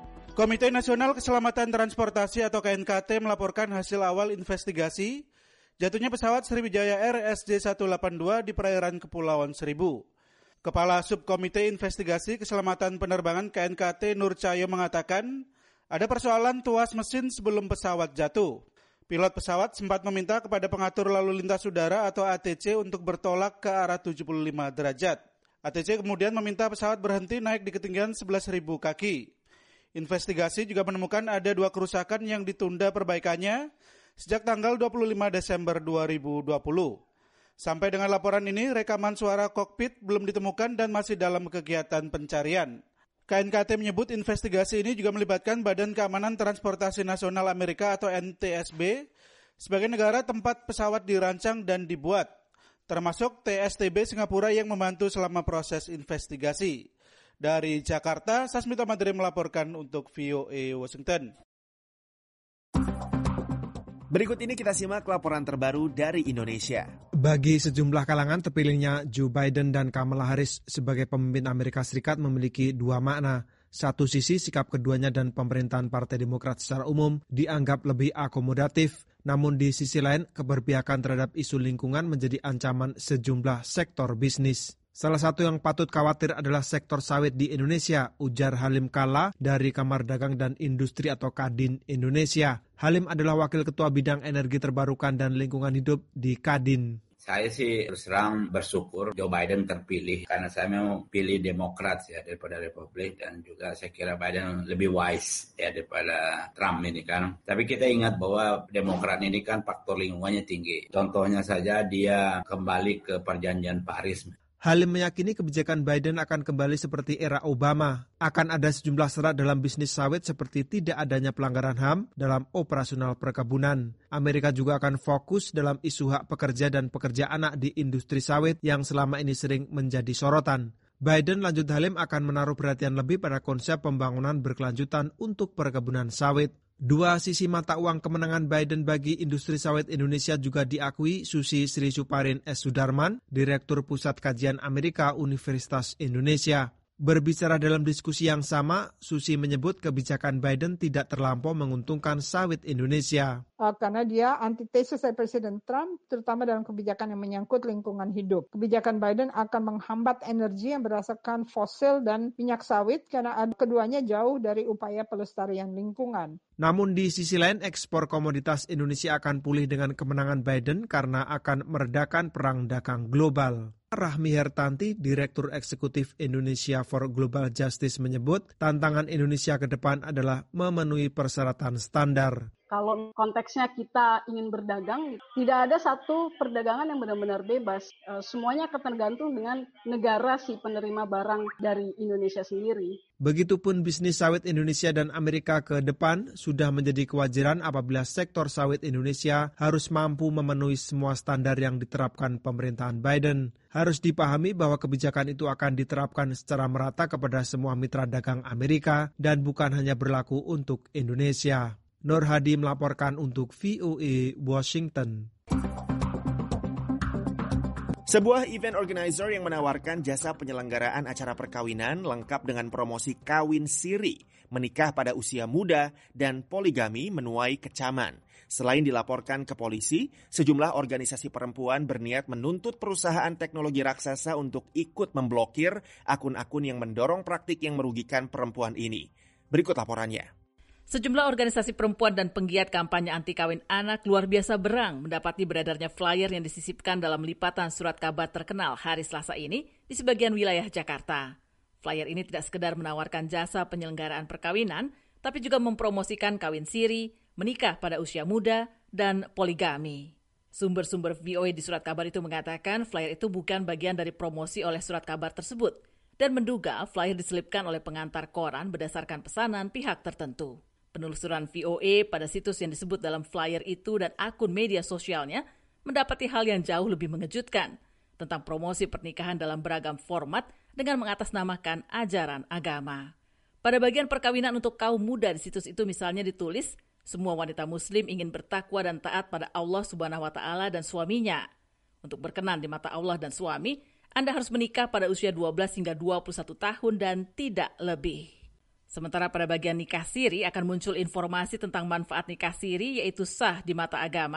Komite Nasional Keselamatan Transportasi atau KNKT melaporkan hasil awal investigasi jatuhnya pesawat Sriwijaya Air SJ182 di perairan Kepulauan Seribu. Kepala Subkomite Investigasi Keselamatan Penerbangan KNKT Nur Cahyo mengatakan ada persoalan tuas mesin sebelum pesawat jatuh. Pilot pesawat sempat meminta kepada pengatur lalu lintas udara atau ATC untuk bertolak ke arah 75 derajat. ATC kemudian meminta pesawat berhenti naik di ketinggian 11.000 kaki. Investigasi juga menemukan ada 2 kerusakan yang ditunda perbaikannya sejak tanggal 25 Desember 2020. Sampai dengan laporan ini, rekaman suara kokpit belum ditemukan dan masih dalam kegiatan pencarian. KNKT menyebut investigasi ini juga melibatkan Badan Keamanan Transportasi Nasional Amerika atau NTSB sebagai negara tempat pesawat dirancang dan dibuat, termasuk TSTB Singapura yang membantu selama proses investigasi. Dari Jakarta, Sasmita Madre melaporkan untuk VOA Washington. Berikut ini kita simak laporan terbaru dari Indonesia. Bagi sejumlah kalangan, terpilihnya Joe Biden dan Kamala Harris sebagai pemimpin Amerika Serikat memiliki 2 makna. Satu sisi, sikap keduanya dan pemerintahan Partai Demokrat secara umum dianggap lebih akomodatif. Namun di sisi lain, keberpihakan terhadap isu lingkungan menjadi ancaman sejumlah sektor bisnis. Salah satu yang patut khawatir adalah sektor sawit di Indonesia, ujar Halim Kalla dari Kamar Dagang dan Industri atau Kadin Indonesia. Halim adalah Wakil Ketua Bidang Energi Terbarukan dan Lingkungan Hidup di Kadin. Saya sih terus terang bersyukur Joe Biden terpilih karena saya mau pilih Demokrat ya daripada Republik, dan juga saya kira Biden lebih wise ya daripada Trump ini kan. Tapi kita ingat bahwa Demokrat ini kan faktor lingkungannya tinggi. Contohnya saja dia kembali ke perjanjian Paris. Halim meyakini kebijakan Biden akan kembali seperti era Obama. Akan ada sejumlah syarat dalam bisnis sawit seperti tidak adanya pelanggaran HAM dalam operasional perkebunan. Amerika juga akan fokus dalam isu hak pekerja dan pekerja anak di industri sawit yang selama ini sering menjadi sorotan. Biden, lanjut Halim, akan menaruh perhatian lebih pada konsep pembangunan berkelanjutan untuk perkebunan sawit. 2 sisi mata uang kemenangan Biden bagi industri sawit Indonesia juga diakui Susi Sri Suparin S. Sudarman, Direktur Pusat Kajian Amerika Universitas Indonesia. Berbicara dalam diskusi yang sama, Susi menyebut kebijakan Biden tidak terlampau menguntungkan sawit Indonesia. Karena dia antitesis dari Presiden Trump, terutama dalam kebijakan yang menyangkut lingkungan hidup. Kebijakan Biden akan menghambat energi yang berdasarkan fosil dan minyak sawit karena keduanya jauh dari upaya pelestarian lingkungan. Namun di sisi lain, ekspor komoditas Indonesia akan pulih dengan kemenangan Biden karena akan meredakan perang dagang global. Rahmi Hertanti, Direktur Eksekutif Indonesia for Global Justice menyebut tantangan Indonesia ke depan adalah memenuhi persyaratan standar. Kalau konteksnya kita ingin berdagang, tidak ada satu perdagangan yang benar-benar bebas. Semuanya akan tergantung dengan negara si penerima barang dari Indonesia sendiri. Begitupun bisnis sawit Indonesia dan Amerika ke depan sudah menjadi kewajaran apabila sektor sawit Indonesia harus mampu memenuhi semua standar yang diterapkan pemerintahan Biden. Harus dipahami bahwa kebijakan itu akan diterapkan secara merata kepada semua mitra dagang Amerika dan bukan hanya berlaku untuk Indonesia. Nur Hadi melaporkan untuk VOA Washington. Sebuah event organizer yang menawarkan jasa penyelenggaraan acara perkawinan lengkap dengan promosi kawin siri, menikah pada usia muda, dan poligami menuai kecaman. Selain dilaporkan ke polisi, sejumlah organisasi perempuan berniat menuntut perusahaan teknologi raksasa untuk ikut memblokir akun-akun yang mendorong praktik yang merugikan perempuan ini. Berikut laporannya. Sejumlah organisasi perempuan dan penggiat kampanye anti kawin anak luar biasa berang mendapati beredarnya flyer yang disisipkan dalam lipatan surat kabar terkenal hari Selasa ini di sebagian wilayah Jakarta. Flyer ini tidak sekedar menawarkan jasa penyelenggaraan perkawinan, tapi juga mempromosikan kawin siri, menikah pada usia muda, dan poligami. Sumber-sumber VOA di surat kabar itu mengatakan flyer itu bukan bagian dari promosi oleh surat kabar tersebut, dan menduga flyer diselipkan oleh pengantar koran berdasarkan pesanan pihak tertentu. Penelusuran VOA pada situs yang disebut dalam flyer itu dan akun media sosialnya mendapati hal yang jauh lebih mengejutkan tentang promosi pernikahan dalam beragam format dengan mengatasnamakan ajaran agama. Pada bagian perkawinan untuk kaum muda di situs itu misalnya ditulis, semua wanita muslim ingin bertakwa dan taat pada Allah Subhanahu wa Ta'ala dan suaminya. Untuk berkenan di mata Allah dan suami, Anda harus menikah pada usia 12 hingga 21 tahun dan tidak lebih. Sementara pada bagian nikah siri akan muncul informasi tentang manfaat nikah siri yaitu sah di mata agama,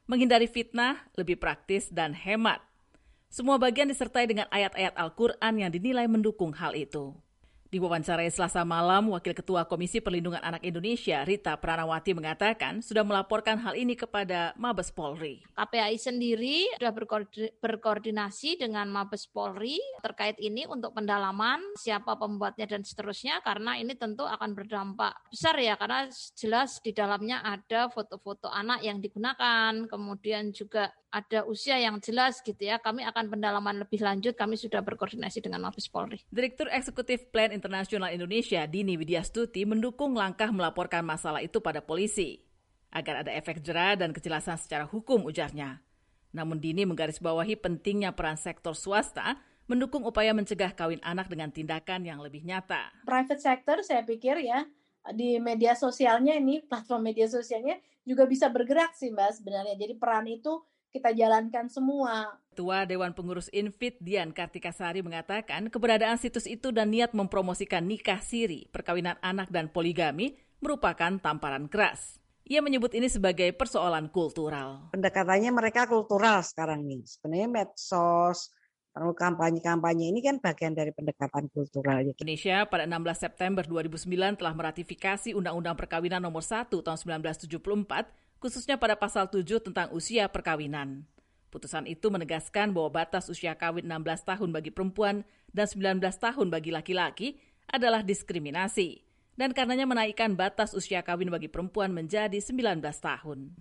menghindari fitnah, lebih praktis, dan hemat. Semua bagian disertai dengan ayat-ayat Al-Quran yang dinilai mendukung hal itu. Diwawancarai Selasa malam, Wakil Ketua Komisi Perlindungan Anak Indonesia, Rita Pranawati mengatakan sudah melaporkan hal ini kepada Mabes Polri. KPAI sendiri sudah berkoordinasi dengan Mabes Polri terkait ini untuk pendalaman siapa pembuatnya dan seterusnya, karena ini tentu akan berdampak besar ya, karena jelas di dalamnya ada foto-foto anak yang digunakan, kemudian juga ada usia yang jelas gitu ya. Kami akan pendalaman lebih lanjut, kami sudah berkoordinasi dengan Mabes Polri. Direktur Eksekutif Plan Internasional Indonesia, Dini Widyastuti, mendukung langkah melaporkan masalah itu pada polisi agar ada efek jera dan kejelasan secara hukum, ujarnya. Namun Dini menggarisbawahi pentingnya peran sektor swasta mendukung upaya mencegah kawin anak dengan tindakan yang lebih nyata. Private sector saya pikir ya, di media sosialnya ini, platform media sosialnya juga bisa bergerak sih Mbak sebenarnya. Jadi peran itu kita jalankan semua. Ketua Dewan Pengurus Infit Dian Kartikasari mengatakan keberadaan situs itu dan niat mempromosikan nikah siri, perkawinan anak dan poligami merupakan tamparan keras. Ia menyebut ini sebagai persoalan kultural. Pendekatannya mereka kultural sekarang nih. Sebenarnya medsos, lalu kampanye-kampanye ini kan bagian dari pendekatan kultural. Indonesia pada 16 September 2009 telah meratifikasi Undang-Undang Perkawinan Nomor 1 tahun 1974, khususnya pada pasal 7 tentang usia perkawinan. Putusan itu menegaskan bahwa batas usia kawin 16 tahun bagi perempuan dan 19 tahun bagi laki-laki adalah diskriminasi, dan karenanya menaikkan batas usia kawin bagi perempuan menjadi 19 tahun.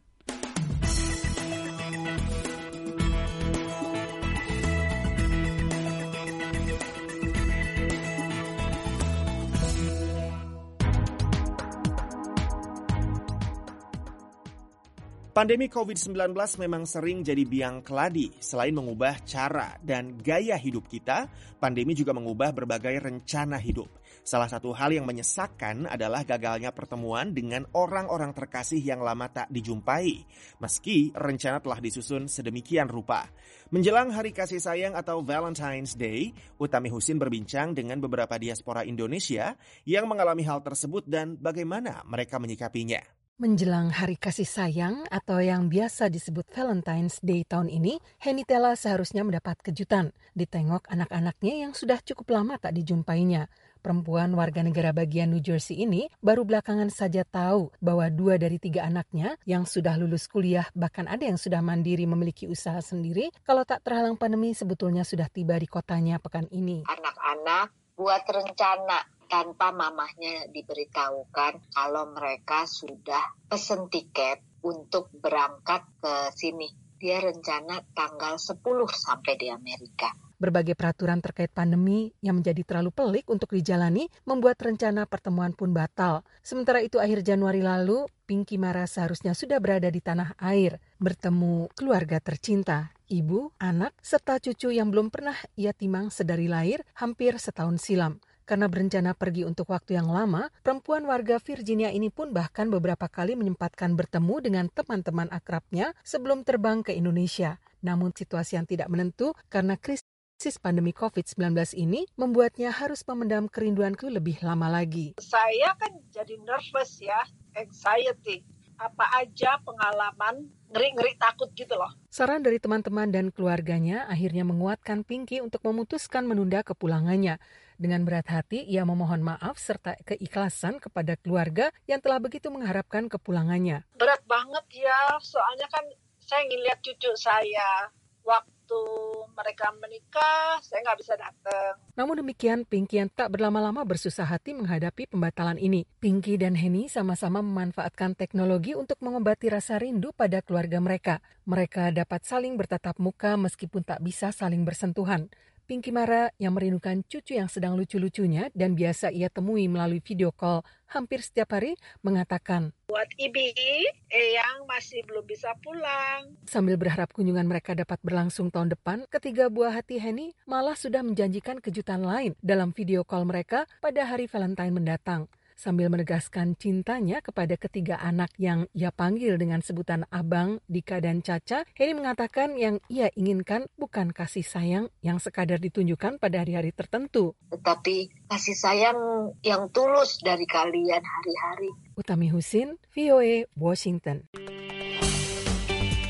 Pandemi COVID-19 memang sering jadi biang keladi. Selain mengubah cara dan gaya hidup kita, pandemi juga mengubah berbagai rencana hidup. Salah satu hal yang menyesakkan adalah gagalnya pertemuan dengan orang-orang terkasih yang lama tak dijumpai, meski rencana telah disusun sedemikian rupa. Menjelang Hari Kasih Sayang atau Valentine's Day, Utami Husin berbincang dengan beberapa diaspora Indonesia yang mengalami hal tersebut dan bagaimana mereka menyikapinya. Menjelang Hari Kasih Sayang atau yang biasa disebut Valentine's Day tahun ini, Henitella seharusnya mendapat kejutan ditengok anak-anaknya yang sudah cukup lama tak dijumpainya. Perempuan warga negara bagian New Jersey ini baru belakangan saja tahu bahwa 2 dari 3 anaknya yang sudah lulus kuliah, bahkan ada yang sudah mandiri memiliki usaha sendiri, kalau tak terhalang pandemi sebetulnya sudah tiba di kotanya pekan ini. Anak-anak buat rencana tanpa mamahnya diberitahukan kalau mereka sudah pesen tiket untuk berangkat ke sini. Dia rencana tanggal 10 sampai di Amerika. Berbagai peraturan terkait pandemi yang menjadi terlalu pelik untuk dijalani membuat rencana pertemuan pun batal. Sementara itu akhir Januari lalu, Pinky Mara seharusnya sudah berada di tanah air, bertemu keluarga tercinta, ibu, anak, serta cucu yang belum pernah ia timang sedari lahir hampir setahun silam. Karena berencana pergi untuk waktu yang lama, perempuan warga Virginia ini pun bahkan beberapa kali menyempatkan bertemu dengan teman-teman akrabnya sebelum terbang ke Indonesia. Namun situasi yang tidak menentu karena krisis pandemi COVID-19 ini membuatnya harus memendam kerinduanku lebih lama lagi. Saya kan jadi nervous ya, anxiety. Apa aja pengalaman ngeri-ngeri takut gitu loh. Saran dari teman-teman dan keluarganya akhirnya menguatkan Pinky untuk memutuskan menunda kepulangannya. Dengan berat hati, ia memohon maaf serta keikhlasan kepada keluarga yang telah begitu mengharapkan kepulangannya. Berat banget ya, soalnya kan saya ngeliat cucu saya. Waktu mereka menikah, saya nggak bisa datang. Namun demikian, Pinky yang tak berlama-lama bersusah hati menghadapi pembatalan ini. Pinky dan Henny sama-sama memanfaatkan teknologi untuk mengobati rasa rindu pada keluarga mereka. Mereka dapat saling bertatap muka meskipun tak bisa saling bersentuhan. Pinky Mara yang merindukan cucu yang sedang lucu-lucunya dan biasa ia temui melalui video call hampir setiap hari mengatakan, buat Ibi, Eyang masih belum bisa pulang. Sambil berharap kunjungan mereka dapat berlangsung tahun depan, ketiga buah hati Henny malah sudah menjanjikan kejutan lain dalam video call mereka pada hari Valentine mendatang. Sambil menegaskan cintanya kepada ketiga anak yang ia panggil dengan sebutan Abang, Dika, dan Caca, Henny mengatakan yang ia inginkan bukan kasih sayang yang sekadar ditunjukkan pada hari-hari tertentu, tetapi kasih sayang yang tulus dari kalian hari-hari. Utami Husin, VOA, Washington.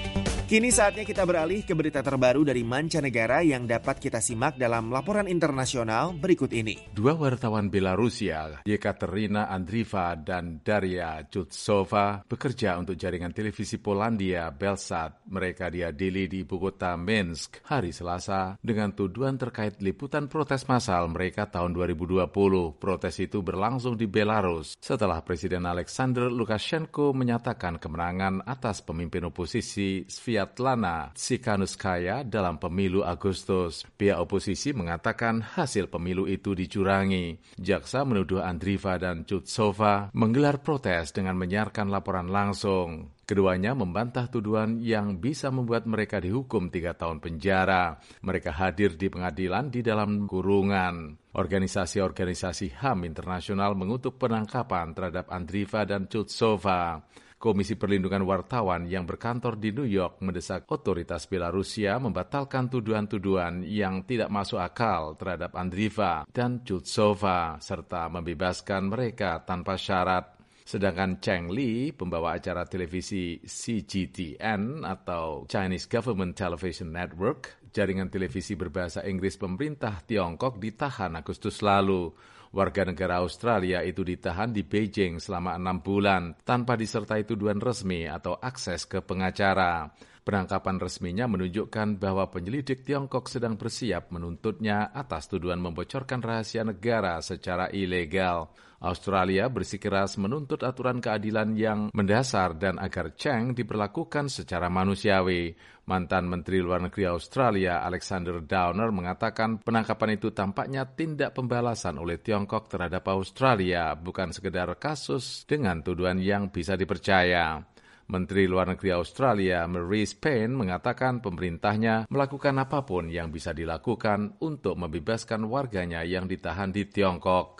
Kini saatnya kita beralih ke berita terbaru dari mancanegara yang dapat kita simak dalam laporan internasional berikut ini. Dua wartawan Belarusia, Yekaterina Andrieva dan Daria Chutsova, bekerja untuk jaringan televisi Polandia Belsat. Mereka diadili di ibu kota Minsk hari Selasa dengan tuduhan terkait liputan protes massal mereka tahun 2020. Protes itu berlangsung di Belarus setelah Presiden Alexander Lukashenko menyatakan kemenangan atas pemimpin oposisi Sviatlana Tsikhanouskaya dalam pemilu Agustus. Pihak oposisi mengatakan hasil pemilu itu dicurangi. Jaksa menuduh Andrieva dan Chutsova menggelar protes dengan menyiarkan laporan langsung. Keduanya membantah tuduhan yang bisa membuat mereka dihukum 3 tahun penjara. Mereka hadir di pengadilan di dalam kurungan. Organisasi-organisasi HAM internasional mengutuk penangkapan terhadap Andrieva dan Chutsova. Komisi Perlindungan Wartawan yang berkantor di New York mendesak otoritas Belarusia membatalkan tuduhan-tuduhan yang tidak masuk akal terhadap Andrieva dan Chutsova, serta membebaskan mereka tanpa syarat. Sedangkan Cheng Li, pembawa acara televisi CGTN atau Chinese Government Television Network, jaringan televisi berbahasa Inggris pemerintah Tiongkok, ditahan Agustus lalu. Warga negara Australia itu ditahan di Beijing selama 6 bulan tanpa disertai tuduhan resmi atau akses ke pengacara. Penangkapan resminya menunjukkan bahwa penyelidik Tiongkok sedang bersiap menuntutnya atas tuduhan membocorkan rahasia negara secara ilegal. Australia bersikeras menuntut aturan keadilan yang mendasar dan agar Cheng diperlakukan secara manusiawi. Mantan Menteri Luar Negeri Australia Alexander Downer mengatakan penangkapan itu tampaknya tindak pembalasan oleh Tiongkok terhadap Australia, bukan sekedar kasus dengan tuduhan yang bisa dipercaya. Menteri Luar Negeri Australia Marise Payne mengatakan pemerintahnya melakukan apapun yang bisa dilakukan untuk membebaskan warganya yang ditahan di Tiongkok.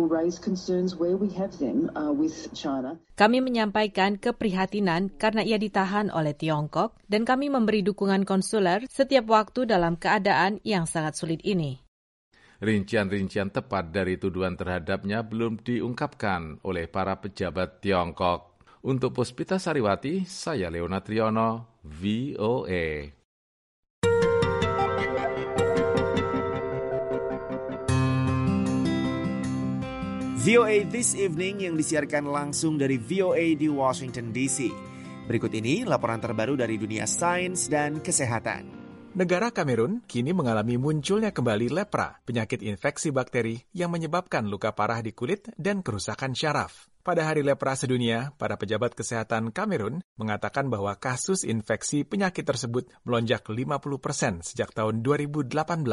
Kami menyampaikan keprihatinan karena ia ditahan oleh Tiongkok dan kami memberi dukungan konsuler setiap waktu dalam keadaan yang sangat sulit ini. Rincian-rincian tepat dari tuduhan terhadapnya belum diungkapkan oleh para pejabat Tiongkok. Untuk Puspita Sariwati, saya Leona Triono, VOA. VOA This Evening yang disiarkan langsung dari VOA di Washington DC. Berikut ini laporan terbaru dari dunia sains dan kesehatan. Negara Kamerun kini mengalami munculnya kembali lepra, penyakit infeksi bakteri yang menyebabkan luka parah di kulit dan kerusakan syaraf. Pada Hari Lepra Sedunia, para pejabat kesehatan Kamerun mengatakan bahwa kasus infeksi penyakit tersebut melonjak 50% sejak tahun 2018.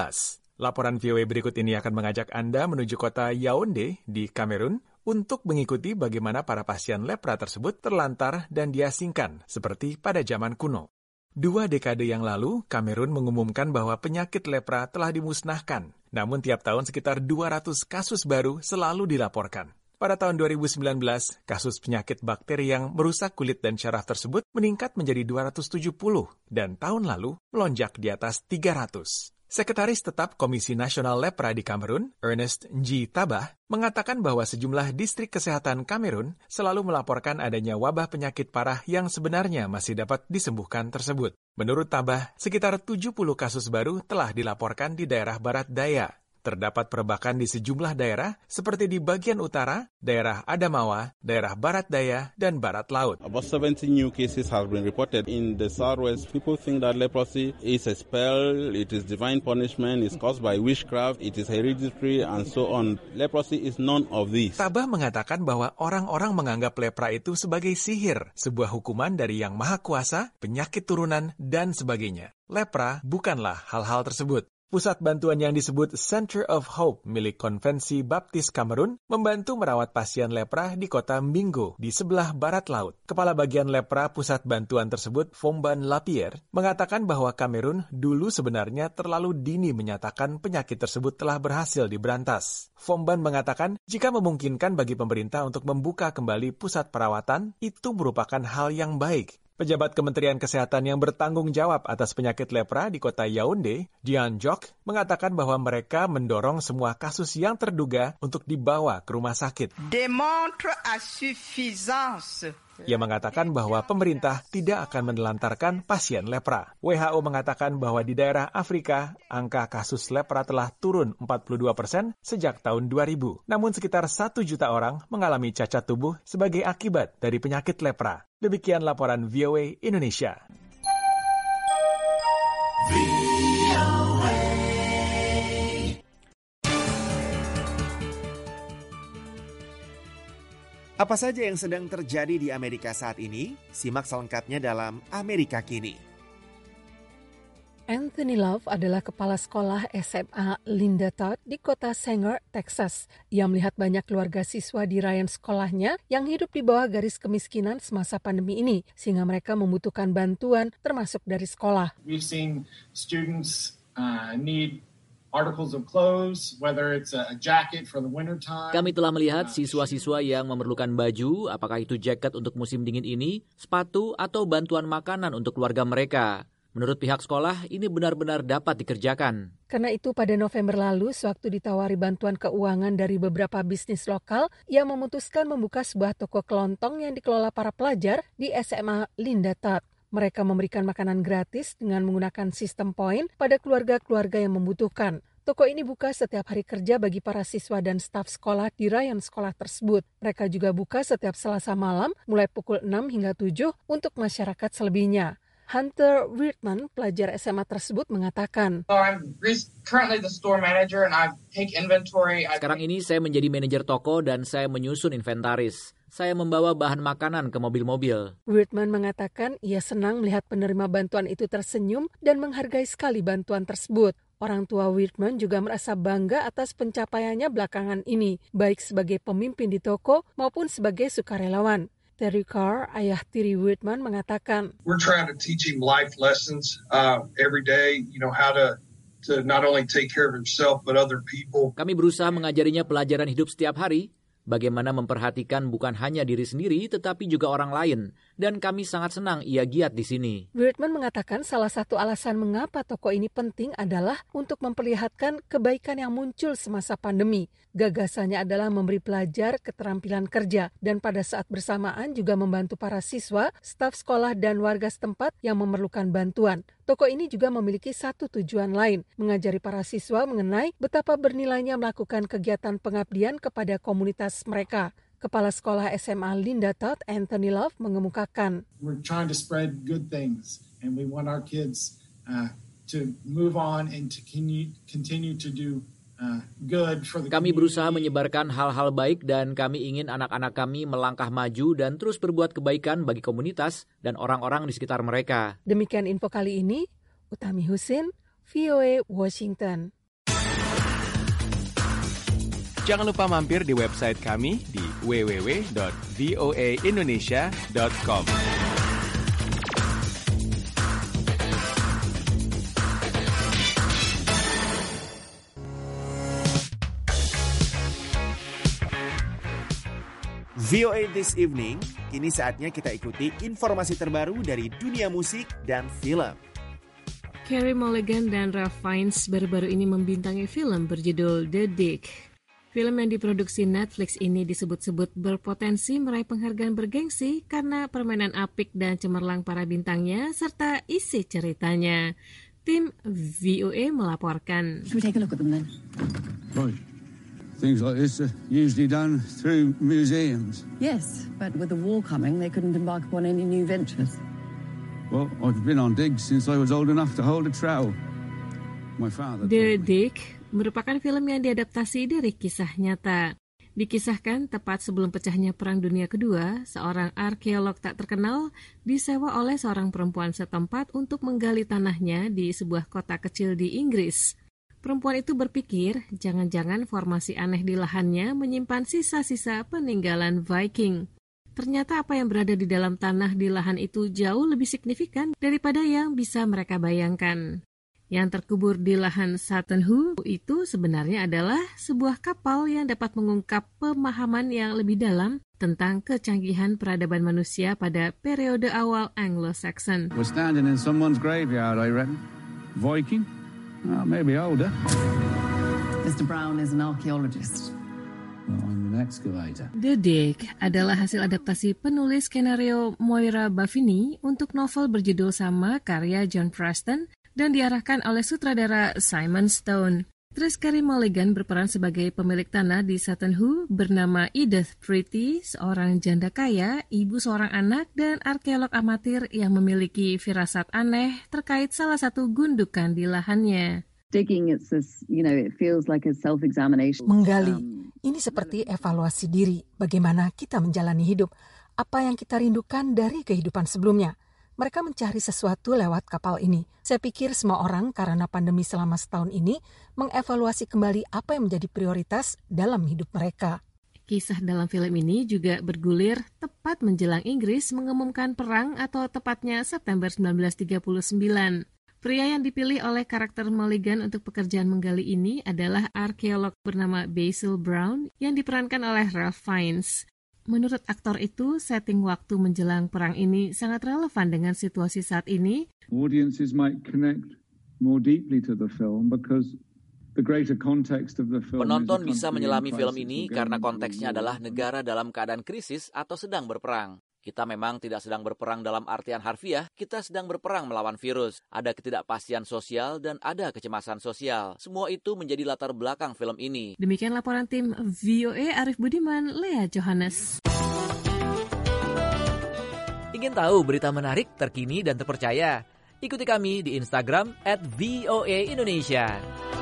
Laporan VOA berikut ini akan mengajak Anda menuju kota Yaounde di Kamerun untuk mengikuti bagaimana para pasien lepra tersebut terlantar dan diasingkan seperti pada zaman kuno. 2 dekade yang lalu, Kamerun mengumumkan bahwa penyakit lepra telah dimusnahkan. Namun tiap tahun sekitar 200 kasus baru selalu dilaporkan. Pada tahun 2019, kasus penyakit bakteri yang merusak kulit dan syaraf tersebut meningkat menjadi 270 dan tahun lalu melonjak di atas 300. Sekretaris Tetap Komisi Nasional Lepra di Kamerun, Ernest Nji Tabah, mengatakan bahwa sejumlah distrik kesehatan Kamerun selalu melaporkan adanya wabah penyakit parah yang sebenarnya masih dapat disembuhkan tersebut. Menurut Tabah, sekitar 70 kasus baru telah dilaporkan di daerah barat daya. Terdapat perbakan di sejumlah daerah seperti di bagian utara, daerah Adamawa, daerah barat daya, dan barat laut. About 70 new cases have been reported in the southwest. People think that leprosy is a spell, it is divine punishment, it's caused by witchcraft, it is hereditary, and so on. Leprosy is none of these. Tabah mengatakan bahwa orang-orang menganggap lepra itu sebagai sihir, sebuah hukuman dari Yang Maha Kuasa, penyakit turunan, dan sebagainya. Lepra bukanlah hal-hal tersebut. Pusat bantuan yang disebut Center of Hope milik Konvensi Baptis Kamerun membantu merawat pasien lepra di kota Mbingo di sebelah barat laut. Kepala bagian lepra pusat bantuan tersebut, Fomban Lapierre, mengatakan bahwa Kamerun dulu sebenarnya terlalu dini menyatakan penyakit tersebut telah berhasil diberantas. Fomban mengatakan jika memungkinkan bagi pemerintah untuk membuka kembali pusat perawatan, itu merupakan hal yang baik. Pejabat Kementerian Kesehatan yang bertanggung jawab atas penyakit lepra di kota Yaounde, Dian Jok, mengatakan bahwa mereka mendorong semua kasus yang terduga untuk dibawa ke rumah sakit. Démontre à suffisance Ia mengatakan bahwa pemerintah tidak akan menelantarkan pasien lepra. WHO mengatakan bahwa di daerah Afrika, angka kasus lepra telah turun 42% sejak tahun 2000. Namun sekitar 1 juta orang mengalami cacat tubuh sebagai akibat dari penyakit lepra. Demikian laporan VOA Indonesia. Apa saja yang sedang terjadi di Amerika saat ini? Simak selengkapnya dalam Amerika Kini. Anthony Love adalah kepala sekolah SMA Linda Todd di kota Sanger, Texas. Ia melihat banyak keluarga siswa di rayan sekolahnya yang hidup di bawah garis kemiskinan semasa pandemi ini, sehingga mereka membutuhkan bantuan termasuk dari sekolah. We've seen students need articles of clothes, whether it's a jacket for the winter time. Kami telah melihat siswa-siswa yang memerlukan baju, apakah itu jaket untuk musim dingin ini, sepatu, atau bantuan makanan untuk keluarga mereka. Menurut pihak sekolah, ini benar-benar dapat dikerjakan. Karena itu pada November lalu, sewaktu ditawari bantuan keuangan dari beberapa bisnis lokal, ia memutuskan membuka sebuah toko kelontong yang dikelola para pelajar di SMA Linda Todd. Mereka memberikan makanan gratis dengan menggunakan sistem poin pada keluarga-keluarga yang membutuhkan. Toko ini buka setiap hari kerja bagi para siswa dan staf sekolah di rayan sekolah tersebut. Mereka juga buka setiap Selasa malam mulai pukul 6 hingga 7 untuk masyarakat selebihnya. Hunter Wirtman, pelajar SMA tersebut, mengatakan, Sekarang ini saya menjadi manajer toko dan saya menyusun inventaris. Saya membawa bahan makanan ke mobil-mobil. Wirtman mengatakan ia senang melihat penerima bantuan itu tersenyum dan menghargai sekali bantuan tersebut. Orang tua Wirtman juga merasa bangga atas pencapaiannya belakangan ini, baik sebagai pemimpin di toko maupun sebagai sukarelawan. Terry Carr, ayah tiri Wirtman, mengatakan, We're trying to teach him life lessons every day, how to not only take care of himself but other people. Kami berusaha mengajarinya pelajaran hidup setiap hari, bagaimana memperhatikan bukan hanya diri sendiri tetapi juga orang lain, dan kami sangat senang ia giat di sini. Wirtman mengatakan salah satu alasan mengapa toko ini penting adalah untuk memperlihatkan kebaikan yang muncul semasa pandemi. Gagasannya adalah memberi pelajar keterampilan kerja dan pada saat bersamaan juga membantu para siswa, staf sekolah dan warga setempat yang memerlukan bantuan. Toko ini juga memiliki satu tujuan lain, mengajari para siswa mengenai betapa bernilainya melakukan kegiatan pengabdian kepada komunitas mereka. Kepala Sekolah SMA Linda Todd, Anthony Love, mengemukakan, We're trying to spread good things and we want our kids to move on and to continue to do good for the community. Kami berusaha menyebarkan hal-hal baik dan kami ingin anak-anak kami melangkah maju dan terus berbuat kebaikan bagi komunitas dan orang-orang di sekitar mereka. Demikian info kali ini, Utami Husin, VOA Washington. Jangan lupa mampir di website kami di www.voaindonesia.com. VOA This Evening, kini saatnya kita ikuti informasi terbaru dari dunia musik dan film. Carey Mulligan dan Ralph Fiennes baru-baru ini membintangi film berjudul The Dig. Film yang diproduksi Netflix ini disebut-sebut berpotensi meraih penghargaan bergengsi karena permainan apik dan cemerlang para bintangnya serta isi ceritanya. Tim VOA melaporkan. Should we take a look at them then? Right. Things like this are usually done through museums. Yes, but with the war coming, they couldn't embark upon any new ventures. Well, I've been on digs since I was old enough to hold a trowel. My father. The Dig merupakan film yang diadaptasi dari kisah nyata. Dikisahkan tepat sebelum pecahnya Perang Dunia Kedua, seorang arkeolog tak terkenal disewa oleh seorang perempuan setempat untuk menggali tanahnya di sebuah kota kecil di Inggris. Perempuan itu berpikir, jangan-jangan formasi aneh di lahannya menyimpan sisa-sisa peninggalan Viking. Ternyata apa yang berada di dalam tanah di lahan itu jauh lebih signifikan daripada yang bisa mereka bayangkan. Yang terkubur di lahan Sutton Hoo itu sebenarnya adalah sebuah kapal yang dapat mengungkap pemahaman yang lebih dalam tentang kecanggihan peradaban manusia pada periode awal Anglo-Saxon. We're standing in someone's graveyard, I reckon. Viking? Maybe older. Mr. Brown is an archaeologist. on an excavator. The Dig adalah hasil adaptasi penulis skenario Moira Buffini untuk novel berjudul sama karya John Preston dan diarahkan oleh sutradara Simon Stone. Aktris Carey Mulligan berperan sebagai pemilik tanah di Sutton Hoo bernama Edith Pretty, seorang janda kaya, ibu seorang anak, dan arkeolog amatir yang memiliki firasat aneh terkait salah satu gundukan di lahannya. Digging, it feels like a self-examination. Menggali, ini seperti evaluasi diri, bagaimana kita menjalani hidup, apa yang kita rindukan dari kehidupan sebelumnya. Mereka mencari sesuatu lewat kapal ini. Saya pikir semua orang karena pandemi selama setahun ini mengevaluasi kembali apa yang menjadi prioritas dalam hidup mereka. Kisah dalam film ini juga bergulir tepat menjelang Inggris mengumumkan perang atau tepatnya September 1939. Pria yang dipilih oleh karakter Mulligan untuk pekerjaan menggali ini adalah arkeolog bernama Basil Brown yang diperankan oleh Ralph Fiennes. Menurut aktor itu, setting waktu menjelang perang ini sangat relevan dengan situasi saat ini. Audiences might connect more deeply to the film because the greater context of the film. Penonton bisa menyelami film ini karena konteksnya adalah negara dalam keadaan krisis atau sedang berperang. Kita memang tidak sedang berperang dalam artian harfiah, kita sedang berperang melawan virus. Ada ketidakpastian sosial dan ada kecemasan sosial. Semua itu menjadi latar belakang film ini. Demikian laporan tim VOA Arif Budiman, Lea Johannes. Ingin tahu berita menarik, terkini dan terpercaya? Ikuti kami di Instagram @VOA_Indonesia.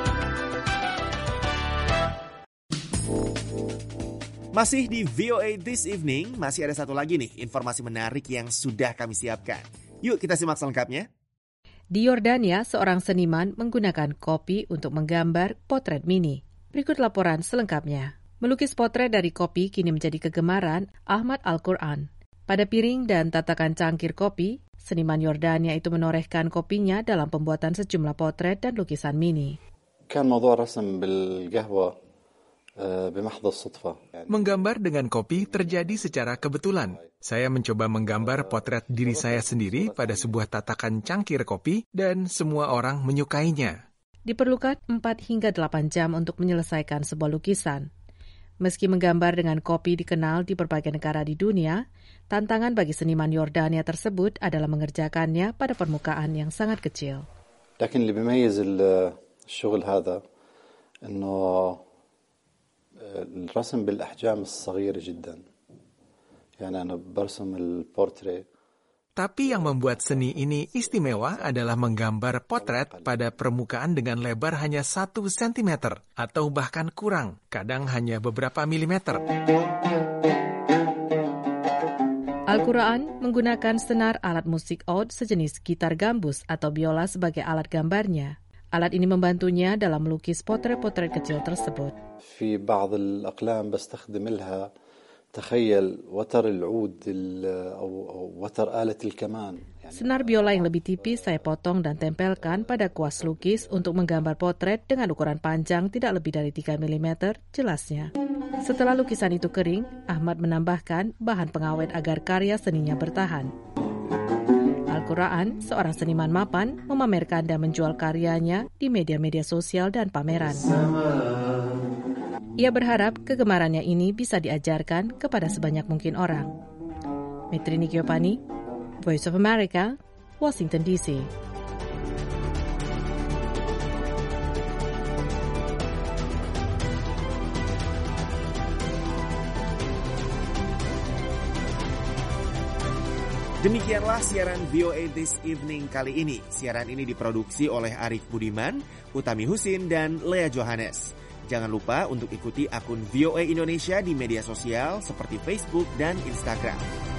Masih di VOA This Evening, masih ada satu lagi nih informasi menarik yang sudah kami siapkan. Yuk kita simak selengkapnya. Di Yordania, seorang seniman menggunakan kopi untuk menggambar potret mini. Berikut laporan selengkapnya. Melukis potret dari kopi kini menjadi kegemaran Ahmad Al-Quran. Pada piring dan tatakan cangkir kopi, seniman Yordania itu menorehkan kopinya dalam pembuatan sejumlah potret dan lukisan mini. كان موضوع رسم بالقهوة. Menggambar dengan kopi terjadi secara kebetulan. Saya mencoba menggambar potret diri saya sendiri pada sebuah tatakan cangkir kopi dan semua orang menyukainya. Diperlukan 4 hingga 8 jam untuk menyelesaikan sebuah lukisan. Meski menggambar dengan kopi dikenal di berbagai negara di dunia, tantangan bagi seniman Yordania tersebut adalah mengerjakannya pada permukaan yang sangat kecil. لكن اللي بيميز الشغل هذا إنه الرسم بالأحجام الصغيرة جدا. يعني أنا برسم البورتريه. Tapi yang membuat seni ini istimewa adalah menggambar potret pada permukaan dengan lebar hanya 1 cm atau bahkan kurang, kadang hanya beberapa milimeter. Al-Quran menggunakan senar alat musik oud sejenis gitar gambus atau biola sebagai alat gambarnya. Alat ini membantunya dalam melukis potret-potret kecil tersebut. في بعض الأقلام بستخدم لها تخيل وتر العود أو وتر آلة الكمان. Senar biola yang lebih tipis saya potong dan tempelkan pada kuas lukis untuk menggambar potret dengan ukuran panjang tidak lebih dari 3 mm, jelasnya. Setelah lukisan itu kering, Ahmad menambahkan bahan pengawet agar karya seninya bertahan. Al-Quran, seorang seniman mapan, memamerkan dan menjual karyanya di media-media sosial dan pameran. Ia berharap kegemarannya ini bisa diajarkan kepada sebanyak mungkin orang. Metrini Giopani, Voice of America, Washington DC. Demikianlah siaran VOA This Evening kali ini. Siaran ini diproduksi oleh Arif Budiman, Utami Husin, dan Lea Johannes. Jangan lupa untuk ikuti akun VOA Indonesia di media sosial seperti Facebook dan Instagram.